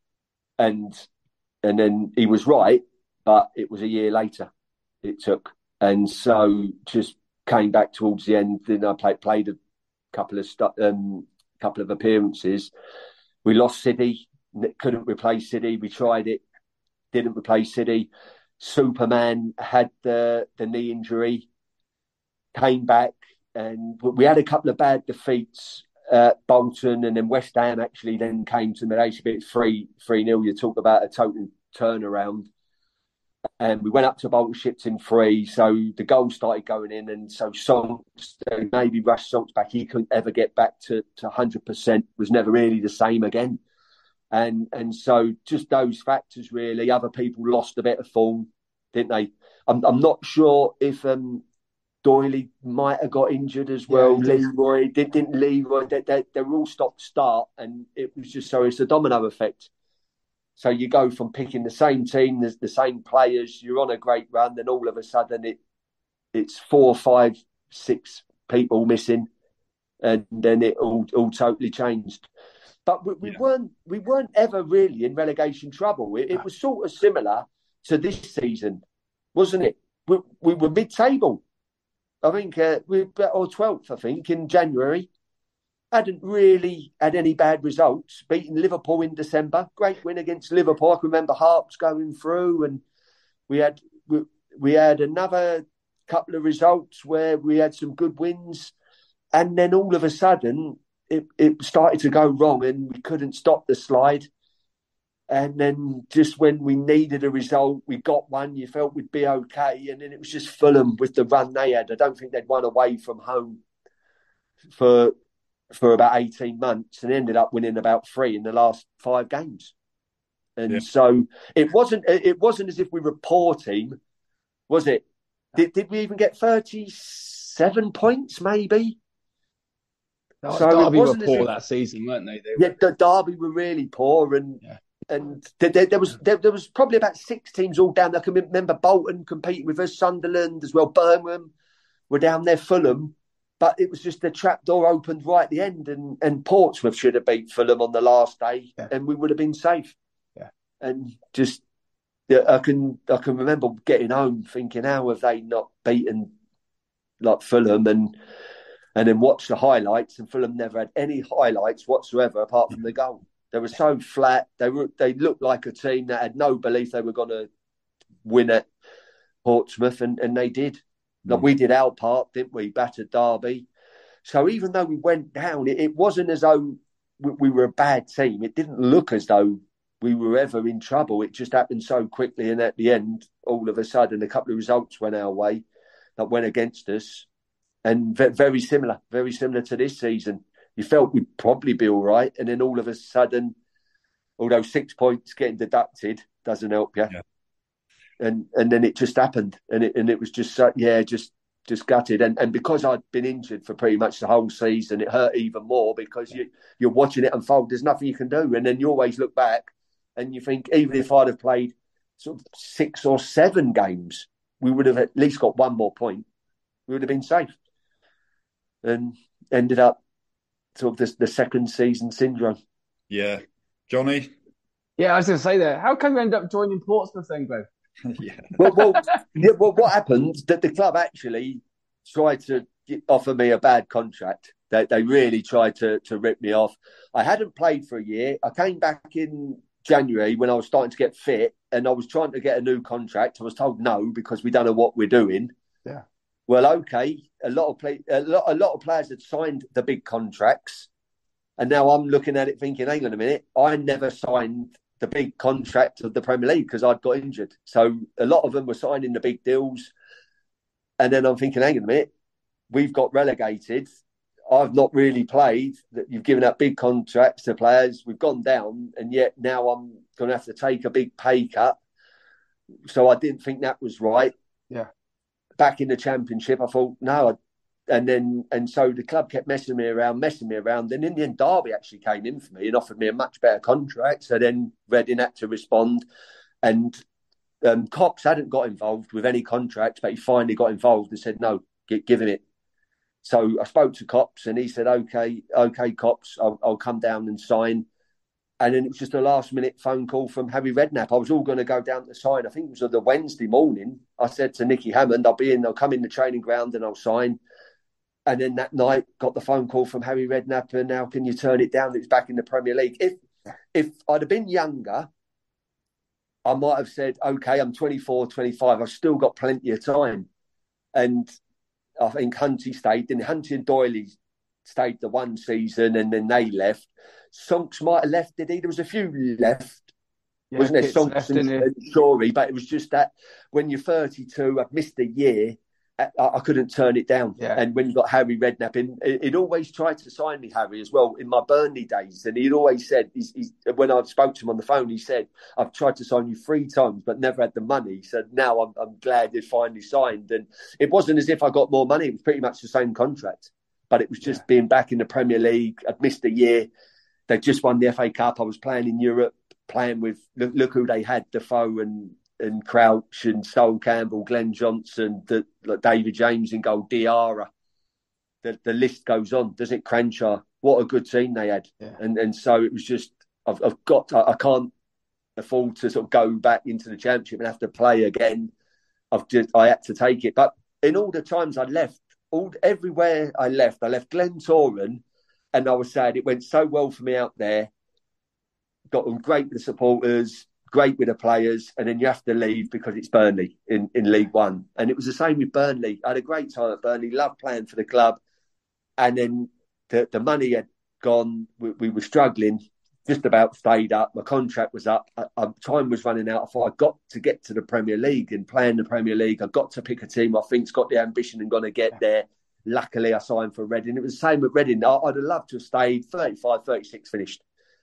H: And and then he was right, but it was a year later it took. And so just came back towards the end. Then I played, played a couple of stu- um, couple of appearances. We lost City, couldn't replace City. We tried it, didn't replace City. Superman had the the knee injury, came back, and we had a couple of bad defeats at Bolton, and then West Ham actually then came to Malaysia, but it's three three nil. You talk about a total turnaround. And we went up to Bolton, shipped in three, so the goals started going in, and so Sonks, maybe Russ Sonks back, he couldn't ever get back to, to one hundred percent, was never really the same again. And and so just those factors really. Other people lost a bit of form, didn't they? I'm I'm not sure if um, Doyley might have got injured as well. Yeah, Leroy, did, didn't Leroy, they, they, they were all stop-start, and it was just so it's a domino effect. So you go from picking the same team, the, the same players, you're on a great run, then all of a sudden it it's four, five, six people missing, and then it all, all totally changed. But we, we yeah. weren't we weren't ever really in relegation trouble. It, it was sort of similar to this season, wasn't it? We, we were mid-table. I think uh, we were or twelfth, I think, in January. Hadn't really had any bad results. Beating Liverpool in December, great win against Liverpool. I can remember Harps going through, and we had we, we had another couple of results where we had some good wins, and then all of a sudden it, it started to go wrong, and we couldn't stop the slide. And then just when we needed a result, we got one. You felt we'd be okay, and then it was just Fulham with the run they had. I don't think they'd won away from home for. for about eighteen months, and ended up winning about three in the last five games. And yeah. so it wasn't it wasn't as if we were a poor team, was it? Did, did we even get thirty-seven points, maybe?
I: No, so Derby were poor if, that season, weren't they? they
H: yeah, the Derby were really poor, and yeah. and there, there, there was there, there was probably about six teams all down there. I can remember Bolton competing with us, Sunderland as well, Birmingham were down there, Fulham. But it was just the trapdoor opened right at the end, and, and Portsmouth should have beat Fulham on the last day, yeah. and we would have been safe.
I: Yeah,
H: and just yeah, I can I can remember getting home thinking, how have they not beaten like Fulham, and and then watch the highlights, and Fulham never had any highlights whatsoever apart from the goal. They were so flat. They were they looked like a team that had no belief they were going to win at Portsmouth, and, and they did. Like we did our part, didn't we? Battered Derby. So even though we went down, it, it wasn't as though we, we were a bad team. It didn't look as though we were ever in trouble. It just happened so quickly. And at the end, all of a sudden, a couple of results went our way that went against us. And ve- very similar, very similar to this season. You felt we'd probably be all right. And then all of a sudden, although six points getting deducted doesn't help you. Yeah. And and then it just happened, and it and it was just uh, yeah, just just gutted. And and because I'd been injured for pretty much the whole season, it hurt even more because you you're watching it unfold. There's nothing you can do, and then you always look back and you think, even if I'd have played sort of six or seven games, we would have at least got one more point. We would have been safe, and ended up sort of the, the second season syndrome.
G: Yeah, Johnny.
I: Yeah, I was going to say that. How come you end up joining Portsmouth then, Glenn?
G: yeah.
H: well, well, yeah, well, what happened that the club actually tried to offer me a bad contract. They, they really tried to, to rip me off. I hadn't played for a year. I came back in January when I was starting to get fit, and I was trying to get a new contract. I was told no because we don't know what we're doing.
I: Yeah.
H: Well, okay. A lot of play, a lot, a lot of players had signed the big contracts, and now I'm looking at it thinking, hang on a minute, I never signed the big contract of the Premier League because I'd got injured. So a lot of them were signing the big deals. And then I'm thinking, hang on a minute, we've got relegated. I've not really played, that you've given up big contracts to players. We've gone down, and yet now I'm going to have to take a big pay cut. So I didn't think that was right.
I: Yeah.
H: Back in the Championship, I thought, no. I, and then, and so the club kept messing me around, messing me around. And in the end, Derby actually came in for me and offered me a much better contract. So then Reading had to respond. And um, Cox hadn't got involved with any contracts, but he finally got involved and said, no, give, give him it. So I spoke to Cops and he said, okay, okay, Cops, I'll, I'll come down and sign. And then it was just a last minute phone call from Harry Redknapp. I was all going to go down to sign. I think it was on the Wednesday morning. I said to Nicky Hammond, I'll be in, I'll come in the training ground and I'll sign. And then that night got the phone call from Harry Redknapp, and now can you turn it down? It's back in the Premier League. If if I'd have been younger, I might have said, okay, I'm twenty-four, twenty-five. I've still got plenty of time. And I think Hunty stayed, and Hunty and Doyley stayed the one season, and then they left. Sonks might have left, did he? There was a few left, yeah, wasn't there? Sonks and, and Shorey, but it was just that when you're thirty-two, I've missed a year, I, I couldn't turn it down.
I: Yeah. And
H: when you got Harry Redknapp in, he'd always tried to sign me, Harry, as well, in my Burnley days. And he'd always said, he's, he's, when I spoke to him on the phone, he said, I've tried to sign you three times, but never had the money. He said, now I'm, I'm glad they finally signed. And it wasn't as if I got more money. It was pretty much the same contract. But it was just yeah. being back in the Premier League. I'd missed a year. They just won the F A Cup. I was playing in Europe, playing with, look, look who they had, Defoe and and Crouch and Sol Campbell, Glenn Johnson, the, like David James in goal, Diarra. The, the list goes on, doesn't it? Cranshaw. What a good team they had.
I: Yeah.
H: And and so it was just, I've, I've got, to, I can't afford to sort of go back into the Championship and have to play again. I've just, I had to take it. But in all the times I left, all everywhere I left, I left Glentoran, and I was sad. It went so well for me out there. Got on great with the supporters, great with the players, and then you have to leave because it's Burnley in, in League One. And it was the same with Burnley. I had a great time at Burnley, loved playing for the club. And then the, the money had gone. We, we were struggling, just about stayed up. My contract was up. I, I, time was running out. I thought I got to get to the Premier League and play in the Premier League. I got to pick a team I think's got the ambition and going to get there. Luckily, I signed for Reading. It was the same at Reading. I, I'd have loved to have stayed. thirty-five, thirty-six finished.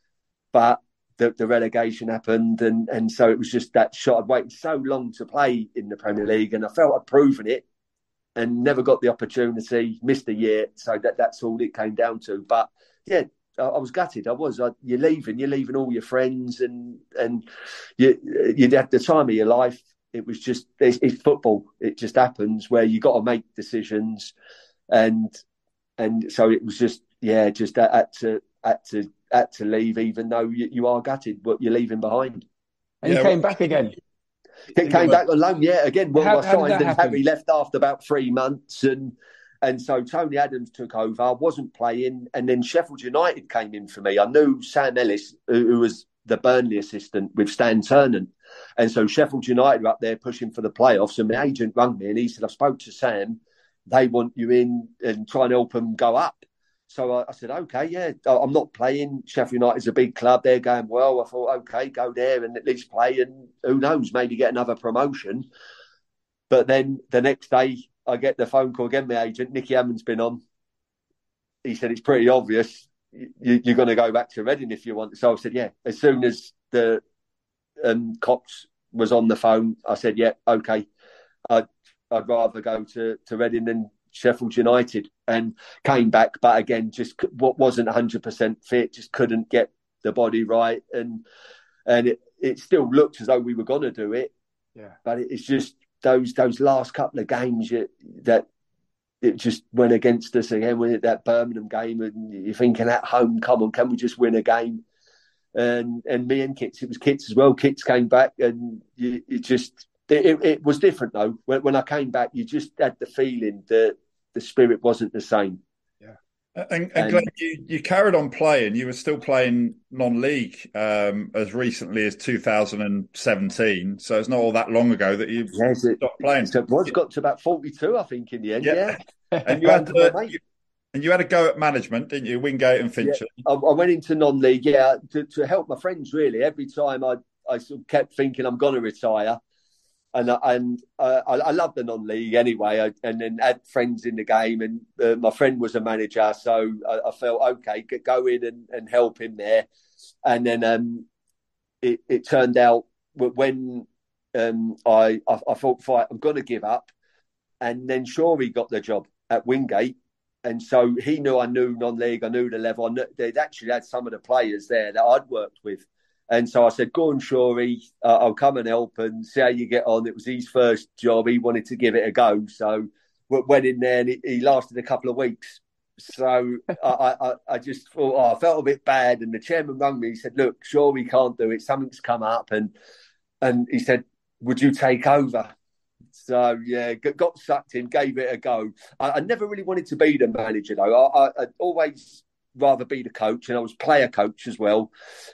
H: But The, the relegation happened, and, and so it was just that shot. I'd waited so long to play in the Premier League, and I felt I'd proven it and never got the opportunity, missed a year. So that that's all it came down to. But yeah, I, I was gutted. I was. I, you're leaving, you're leaving all your friends, and and you, you'd had the time of your life. It was just, it's, it's football. It just happens where you got to make decisions. And and so it was just, yeah, just had to, had to, had to leave, even though you, you are gutted what you're leaving behind.
I: And yeah, you came well, back again.
H: It came back on loan, yeah, again. Well,
I: how,
H: I signed and
I: happen?
H: Harry left after about three months, and and so Tony Adams took over. I wasn't playing, and then Sheffield United came in for me. I knew Sam Ellis, who, who was the Burnley assistant with Stan Turnant, and so Sheffield United were up there pushing for the playoffs. And my agent rang me and he said, "I spoke to Sam. They want you in and try and help them go up." So I, I said, okay, yeah, I'm not playing. Sheffield United's a big club. They're going well. I thought, okay, go there and at least play, and who knows, maybe get another promotion. But then the next day, I get the phone call again. My agent, Nicky Hammond's been on. He said, it's pretty obvious. You, you're going to go back to Reading if you want. So I said, yeah. As soon as the um, Cox was on the phone, I said, yeah, okay. I'd, I'd rather go to, to Reading than Sheffield United, and came back, but again, just what wasn't one hundred percent fit, just couldn't get the body right, and and it, it still looked as though we were going to do it,
I: yeah.
H: But it's just those those last couple of games you, that it just went against us again. When it, that Birmingham game, and you're thinking at home, come on, can we just win a game? And and me and Kits, it was Kits as well. Kits came back, and you, it just it, it was different though. When, when I came back, you just had the feeling that the spirit wasn't the same.
G: Yeah. And, and, and Glenn, you, you carried on playing. You were still playing non-league um, as recently as two thousand seventeen. So it's not all that long ago that you
H: yes,
G: stopped
H: it,
G: playing.
H: So it was got to about forty-two, I think, in the end. Yeah.
G: yeah. And you had to, you, and you had a go at management, didn't you? Wingate and Fincher.
H: Yeah. I, I went into non-league, yeah, to, to help my friends, really. Every time I, I sort of kept thinking I'm going to retire, And and uh, I, I love the non-league anyway. I, and then had friends in the game, and uh, my friend was a manager, so I, I felt okay, go in and, and help him there. And then um, it, it turned out when um, I, I I thought, fight, I'm going to give up. And then Shorey got the job at Wingate, and so he knew I knew non-league, I knew the level. I knew, they'd actually had some of the players there that I'd worked with. And so I said, go on, Shorey, uh, I'll come and help and see how you get on. It was his first job. He wanted to give it a go. So we went in there and he, he lasted a couple of weeks. So I, I, I just thought, oh, I felt a bit bad. And the chairman rang me. He said, look, Shorey can't do it. Something's come up. And and he said, would you take over? So, yeah, got sucked in, gave it a go. I, I never really wanted to be the manager, though. I, I, I'd always rather be the coach, and I was player coach as well.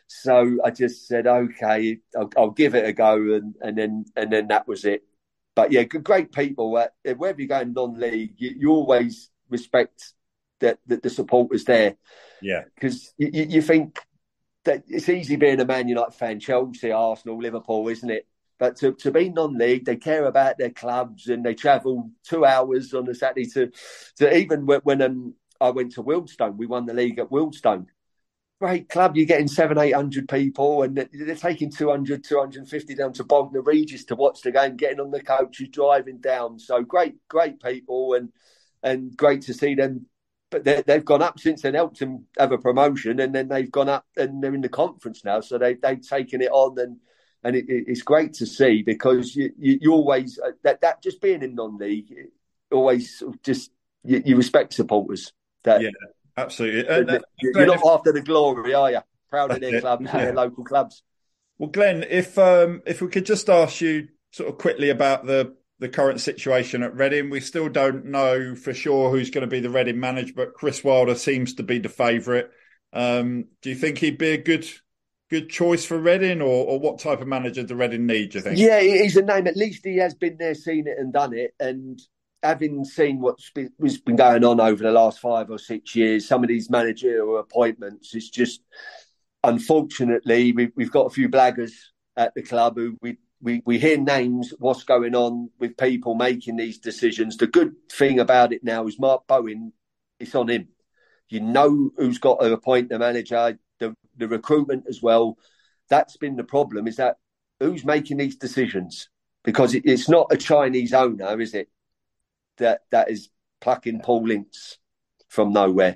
H: So I just said, okay, I'll, I'll give it a go, and, and then and then that was it. But yeah, great people. Uh, wherever you go in non-league, you, you always respect that the, the supporters there.
G: Yeah,
H: because you, you think that it's easy being a Man United fan, Chelsea, Arsenal, Liverpool, isn't it? But to, to be non-league, they care about their clubs, and they travel two hours on a Saturday to, to even when, when um, I went to Wealdstone. We won the league at Wealdstone. Great club. You're getting seven, eight hundred people, and they're taking two hundred, two hundred fifty down to Bognor Regis to watch the game, getting on the coaches, driving down. So great, great people, and and great to see them. But they've gone up since then, helped them have a promotion, and then they've gone up and they're in the conference now. So they, they've taken it on, and and it, it's great to see, because you, you, you always, that, that just being in non-league, always sort of just, you, you respect supporters. That,
G: yeah, absolutely. And, uh,
H: you're
G: Glenn,
H: not
G: if,
H: after the glory, are you? Proud of their
G: it,
H: club,
G: yeah.
H: their local clubs.
G: Well, Glenn, if um, if we could just ask you sort of quickly about the, the current situation at Reading. We still don't know for sure who's going to be the Reading manager, but Chris Wilder seems to be the favourite. Um, do you think he'd be a good good choice for Reading, or, or what type of manager do Reading need, do you think?
H: Yeah, he's a name. At least he has been there, seen it and done it. And having seen what's been, what's been going on over the last five or six years, some of these managerial appointments, it's just, unfortunately, we, we've got a few blaggers at the club who we, we, we hear names, what's going on with people making these decisions. The good thing about it now is Mark Bowen, it's on him. You know who's got to appoint the manager, the, the recruitment as well. That's been the problem, is that who's making these decisions? Because it, it's not a Chinese owner, is it? That that is plucking Paul Ince from nowhere.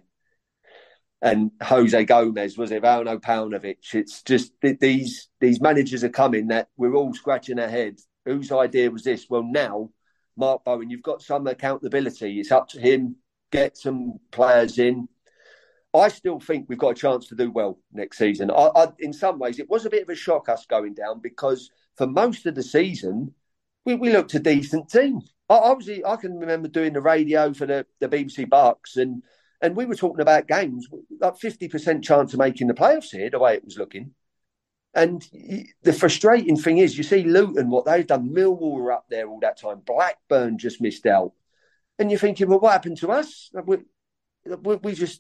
H: And Jose Gomez, was it? Valno Paunovic. It's just these these managers are coming that we're all scratching our heads. Whose idea was this? Well, now, Mark Bowen, you've got some accountability. It's up to him. Get some players in. I still think we've got a chance to do well next season. I, I, in some ways, it was a bit of a shock us going down, because for most of the season, we, we looked a decent team. I, I was, I can remember doing the radio for the, the B B C Bucks, and and we were talking about games, like fifty percent chance of making the playoffs here, the way it was looking. And the frustrating thing is, you see Luton, what they've done. Millwall were up there all that time. Blackburn just missed out. And you're thinking, well, what happened to us? We, we, we just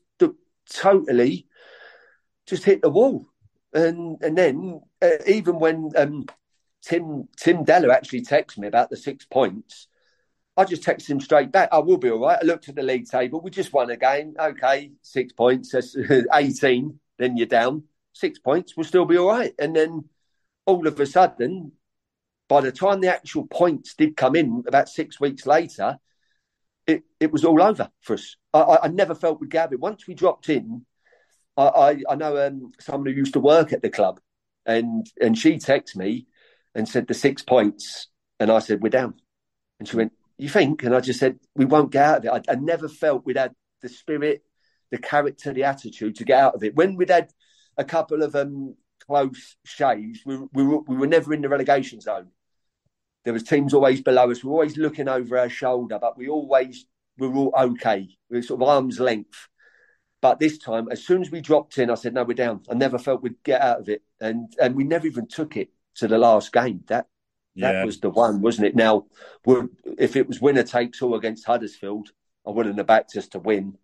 H: totally just hit the wall. And and then uh, even when um, Tim Tim Della actually texted me about the six points, I just texted him straight back. I will be all right. I looked at the league table. We just won a game. Okay, six points. That's eighteen. Then you're down. Six points. We'll still be all right. And then all of a sudden, by the time the actual points did come in, about six weeks later, it, it was all over for us. I, I never felt we'd get it. Once we dropped in, I, I, I know um, someone who used to work at the club, and and she texted me and said the six points. And I said, we're down. And she went, you think? And I just said, we won't get out of it. I, I never felt we'd had the spirit, the character, the attitude to get out of it. When we'd had a couple of um, close shaves, we, we, were, we were never in the relegation zone. There was teams always below us. We were always looking over our shoulder, but we always we were all okay. We were sort of arm's length. But this time, as soon as we dropped in, I said, no, we're down. I never felt we'd get out of it. And and we never even took it to the last game. That That yeah. was the one, wasn't it? Now, if it was winner takes all against Huddersfield, I wouldn't have backed us to win.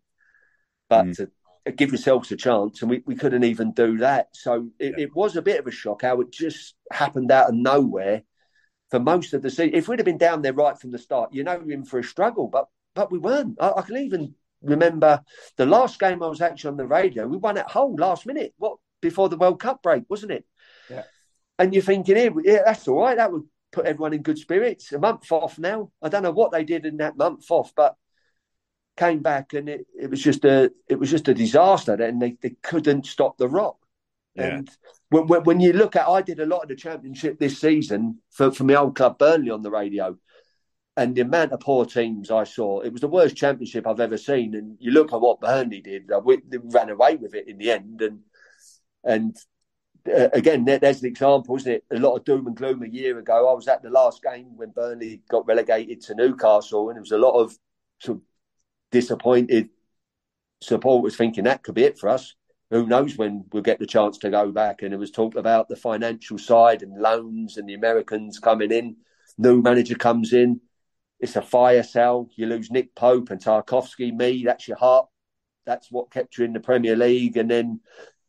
H: But mm. to, to give yourselves a chance, and we, we couldn't even do that. So it, yeah. it was a bit of a shock how it just happened out of nowhere for most of the season. If we'd have been down there right from the start, you know, we're in for a struggle, but but we weren't. I, I can even remember the last game I was actually on the radio. We won at Hull last minute, what before the World Cup break, wasn't it?
I: Yeah.
H: And you're thinking, here, yeah, that's all right. That would put everyone in good spirits. A month off now. I don't know what they did in that month off, but came back and it, it was just a it was just a disaster. And they, they couldn't stop the rock. Yeah. And when, when when you look at, I did a lot of the Championship this season for, for my old club Burnley on the radio. And the amount of poor teams I saw, it was the worst Championship I've ever seen. And you look at what Burnley did, they ran away with it in the end. And and uh, again, there, there's an example, isn't it? A lot of doom and gloom a year ago. I was at the last game when Burnley got relegated to Newcastle, and there was a lot of sort of disappointed supporters thinking that could be it for us. Who knows when we'll get the chance to go back? And it was talked about the financial side and loans and the Americans coming in. New manager comes in. It's a fire sale. You lose Nick Pope and Tarkowski. Me, that's your heart. That's what kept you in the Premier League. And then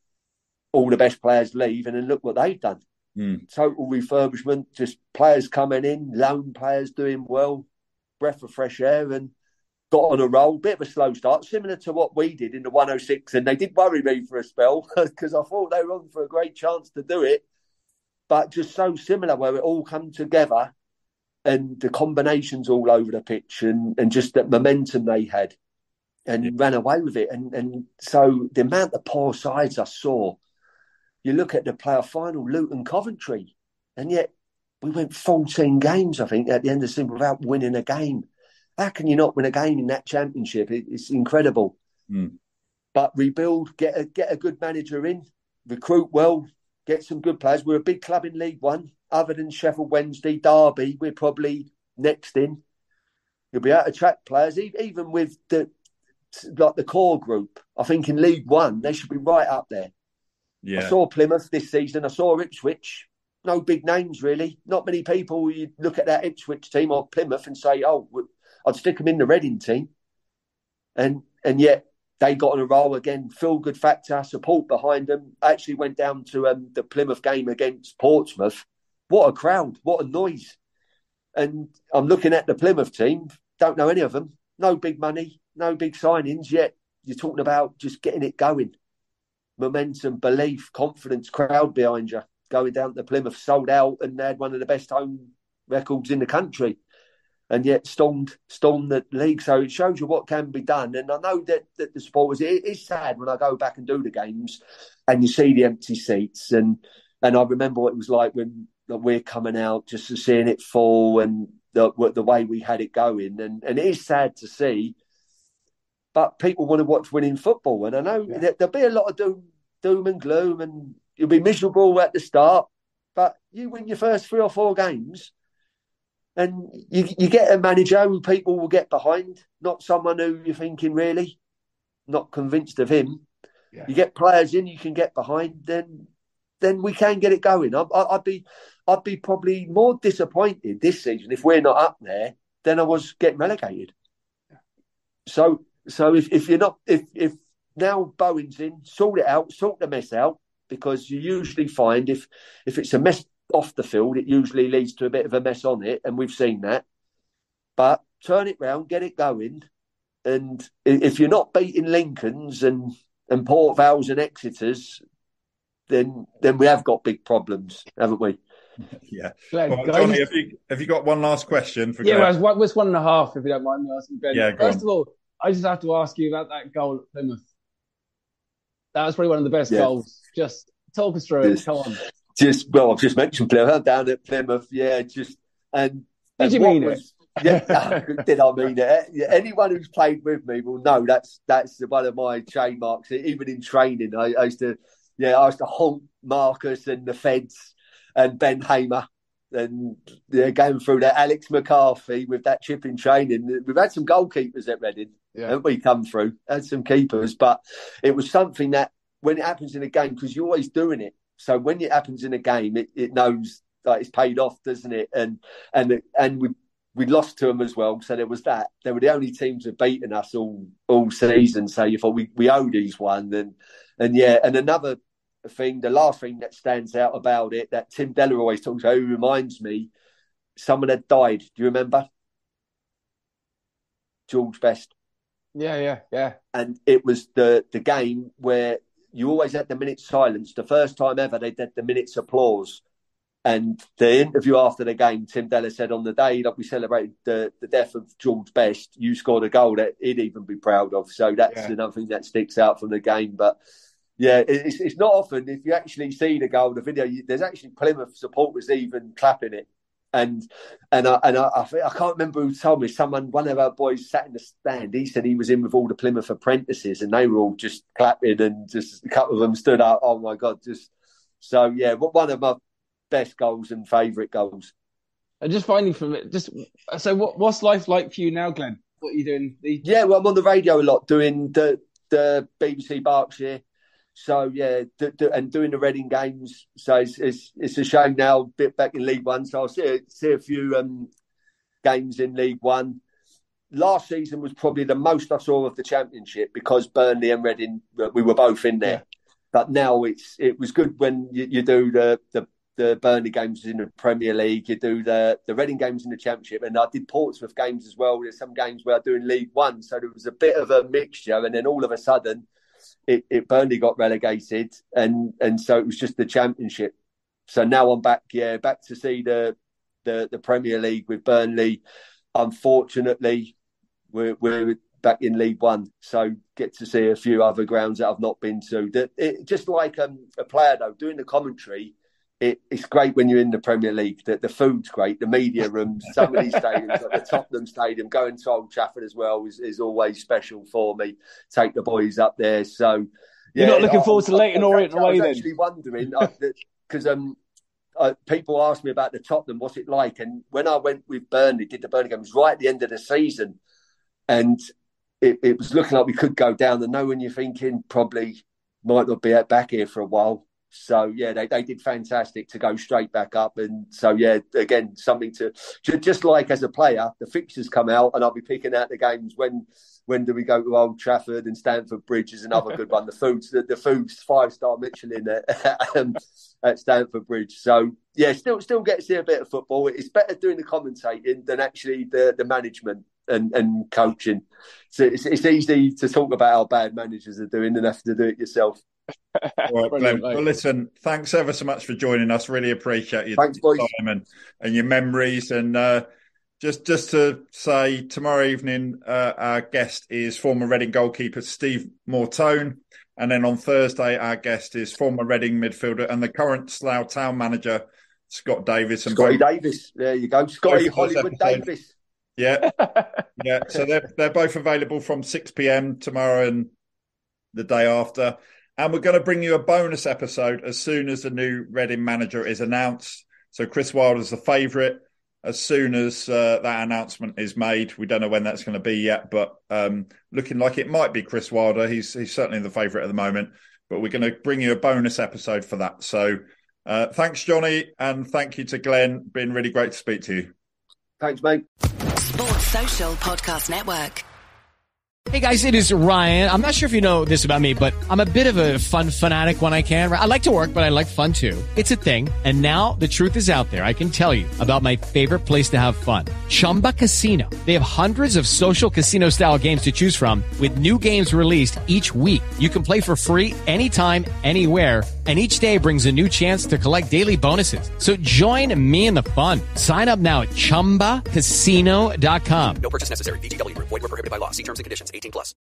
H: all the best players leave, and then look what they've done. Mm. Total refurbishment, just players coming in, loan players doing well, breath of fresh air, and got on a roll. Bit of a slow start, similar to what we did in the one oh six. And they did worry me for a spell because I thought they were on for a great chance to do it. But just so similar where it all come together. And the combinations all over the pitch and, and just that momentum they had and yeah. ran away with it. And and so the amount of poor sides I saw, you look at the playoff final, Luton Coventry, and yet we went fourteen games, I think, at the end of the season without winning a game. How can you not win a game in that Championship? It, it's incredible. Mm. But rebuild, get a, get a good manager in, recruit well, get some good players. We're a big club in League One. Other than Sheffield Wednesday, Derby, we're probably next in. You'll be able to attract players, even with the like the core group. I think in League One, they should be right up there. Yeah. I saw Plymouth this season. I saw Ipswich. No big names, really. Not many people, you look at that Ipswich team or Plymouth and say, oh, I'd stick them in the Reading team. And and yet they got on a roll again. Feel-good factor, support behind them. I actually went down to um, the Plymouth game against Portsmouth. What a crowd, what a noise. And I'm looking at the Plymouth team, don't know any of them, no big money, no big signings, yet you're talking about just getting it going. Momentum, belief, confidence, crowd behind you. Going down to Plymouth, sold out, and they had one of the best home records in the country. And yet stormed, stormed the league. So it shows you what can be done. And I know that, that the supporters, it is sad when I go back and do the games and you see the empty seats. And, and I remember what it was like when that we're coming out, just to seeing it fall and the the way we had it going. And, and it is sad to see, but people want to watch winning football. And I know yeah. that there'll be a lot of doom, doom and gloom and you'll be miserable at the start, but you win your first three or four games and you, you get a manager who people will get behind, not someone who you're thinking really, not convinced of him. Yeah. You get players in you can get behind, then then we can get it going. I, I, I'd be, I'd be probably more disappointed this season if we're not up there than I was getting relegated. So, so if, if you're not, if if now Bowen's in, sort it out, sort the mess out, because you usually find if if it's a mess off the field, it usually leads to a bit of a mess on it, and we've seen that. But turn it round, get it going, and if you're not beating Lincolns and and Port Vales and Exeters, then then we have got big problems, haven't we?
G: Yeah. Well, Johnny, have you, have you got one last question for
I: Yeah,
G: Graham?
I: well, it was one and a half, if you don't mind me asking, Ben.
G: Yeah, go
I: First
G: on.
I: of all, I just have to ask you about that goal at Plymouth. That was probably one of the best
H: yeah.
I: goals. Just talk us through
H: just,
I: it. Come on.
H: Just, well, I've just mentioned Plymouth, down at Plymouth, yeah, just... and
I: Did
H: and
I: you mean
H: was,
I: it?
H: Yeah, did I mean it? Anyone who's played with me will know that's that's one of my trademarks. Even in training, I, I used to, yeah, I used to honk Marcus and the Feds and Ben Hamer, and yeah, going through that. Alex McCarthy with that chip in training. We've had some goalkeepers at Reading, yeah. haven't we? Come through, had some keepers, but it was something that when it happens in a game, because you're always doing it. So when it happens in a game, it, it knows that it's paid off, doesn't it? And and and we. We lost to them as well, so there was that. They were the only teams who've beaten us all all season, so you thought we, we owe these one. And and yeah, and another thing, the last thing that stands out about it, that Tim Deller always talks about, who reminds me, someone had died. Do you remember? George Best.
I: Yeah, yeah, yeah.
H: And it was the, the game where you always had the minute's silence. The first time ever they did the minute's applause. And the interview after the game, Tim Della said, on the day that we celebrated the, the death of George Best, you scored a goal that he'd even be proud of. So that's yeah. another thing that sticks out from the game. But yeah, it's, it's not often, if you actually see the goal, the video, you, there's actually Plymouth supporters even clapping it. And and I, and I, I, I can't remember who told me. Someone, one of our boys sat in the stand. He said he was in with all the Plymouth apprentices, and they were all just clapping, and just a couple of them stood up. Oh my God! Just so yeah, one of my best goals and favourite goals.
I: And just finally from it, just so what, what's life like for you now, Glenn? What are you doing?
H: Yeah, well, I'm on the radio a lot, doing the the B B C Berkshire. So yeah, do, do, and doing the Reading games. So it's, it's it's a shame now, a bit back in League One. So I'll see see a few um, games in League One. Last season was probably the most I saw of the Championship because Burnley and Reading, we were both in there. Yeah. But now it's it was good when you, you do the, the the Burnley games in the Premier League, you do the the Reading games in the Championship, and I did Portsmouth games as well. There's some games where I do in League One, so there was a bit of a mixture, and then all of a sudden. It, it Burnley got relegated, and, and so it was just the Championship. So now I'm back, yeah, back to see the the, the Premier League with Burnley. Unfortunately, we're we're back in League One, so get to see a few other grounds that I've not been to. That it, just like um, a player though, doing the commentary. It, it's great when you're in the Premier League. The, the food's great. The media rooms, some of these stadiums, like the Tottenham Stadium, going to Old Trafford as well is, is always special for me. Take the boys up there. So
I: yeah, you're not looking I, forward to Leyton Orient away then?
H: I was actually wondering because uh, um, uh, people asked me about the Tottenham. What's it like? And when I went with Burnley, did the Burnley games right at the end of the season, and it, it was looking like we could go down. And know when you're thinking probably might not be back here for a while. So, yeah, they, they did fantastic to go straight back up. And so, yeah, again, something to... Just like as a player, the fixtures come out and I'll be picking out the games. When when do we go to Old Trafford, and Stamford Bridge is another good one. The food's the, the food's five-star Michelin at, um, at Stamford Bridge. So, yeah, still still get to see a bit of football. It's better doing the commentating than actually the, the management and, and coaching. So it's, it's easy to talk about how bad managers are doing than have to do it yourself.
G: All right, Glenn. Well, listen, thanks ever so much for joining us. Really appreciate your
H: thanks, boys.
G: time and, and your memories. And uh, just just to say, tomorrow evening, uh, our guest is former Reading goalkeeper Steve Mortone. And then on Thursday, our guest is former Reading midfielder and the current Slough Town manager, Scott Davis. And
H: Scotty both, Davis. There you go. Scotty Hollywood Davis.
G: Yeah. Yeah. So they're, they're both available from six p.m. tomorrow and the day after. And we're going to bring you a bonus episode as soon as the new Reading manager is announced. So Chris Wilder's the favourite. As soon as uh, that announcement is made, we don't know when that's going to be yet, but um, looking like it might be Chris Wilder. He's he's certainly the favourite at the moment. But we're going to bring you a bonus episode for that. So uh, thanks, Johnny, and thank you to Glenn. Been really great to speak to you.
H: Thanks, mate.
J: Sports Social Podcast Network.
C: Hey guys, it is Ryan. I'm not sure if you know this about me, but I'm a bit of a fun fanatic when I can. I like to work, but I like fun too. It's a thing. And now the truth is out there. I can tell you about my favorite place to have fun. Chumba Casino. They have hundreds of social casino style games to choose from with new games released each week. You can play for free anytime, anywhere. And each day brings a new chance to collect daily bonuses. So join me in the fun. Sign up now at chumba casino dot com.
D: No purchase necessary. V G W Group. Void where prohibited by law. See terms and conditions. eighteen plus.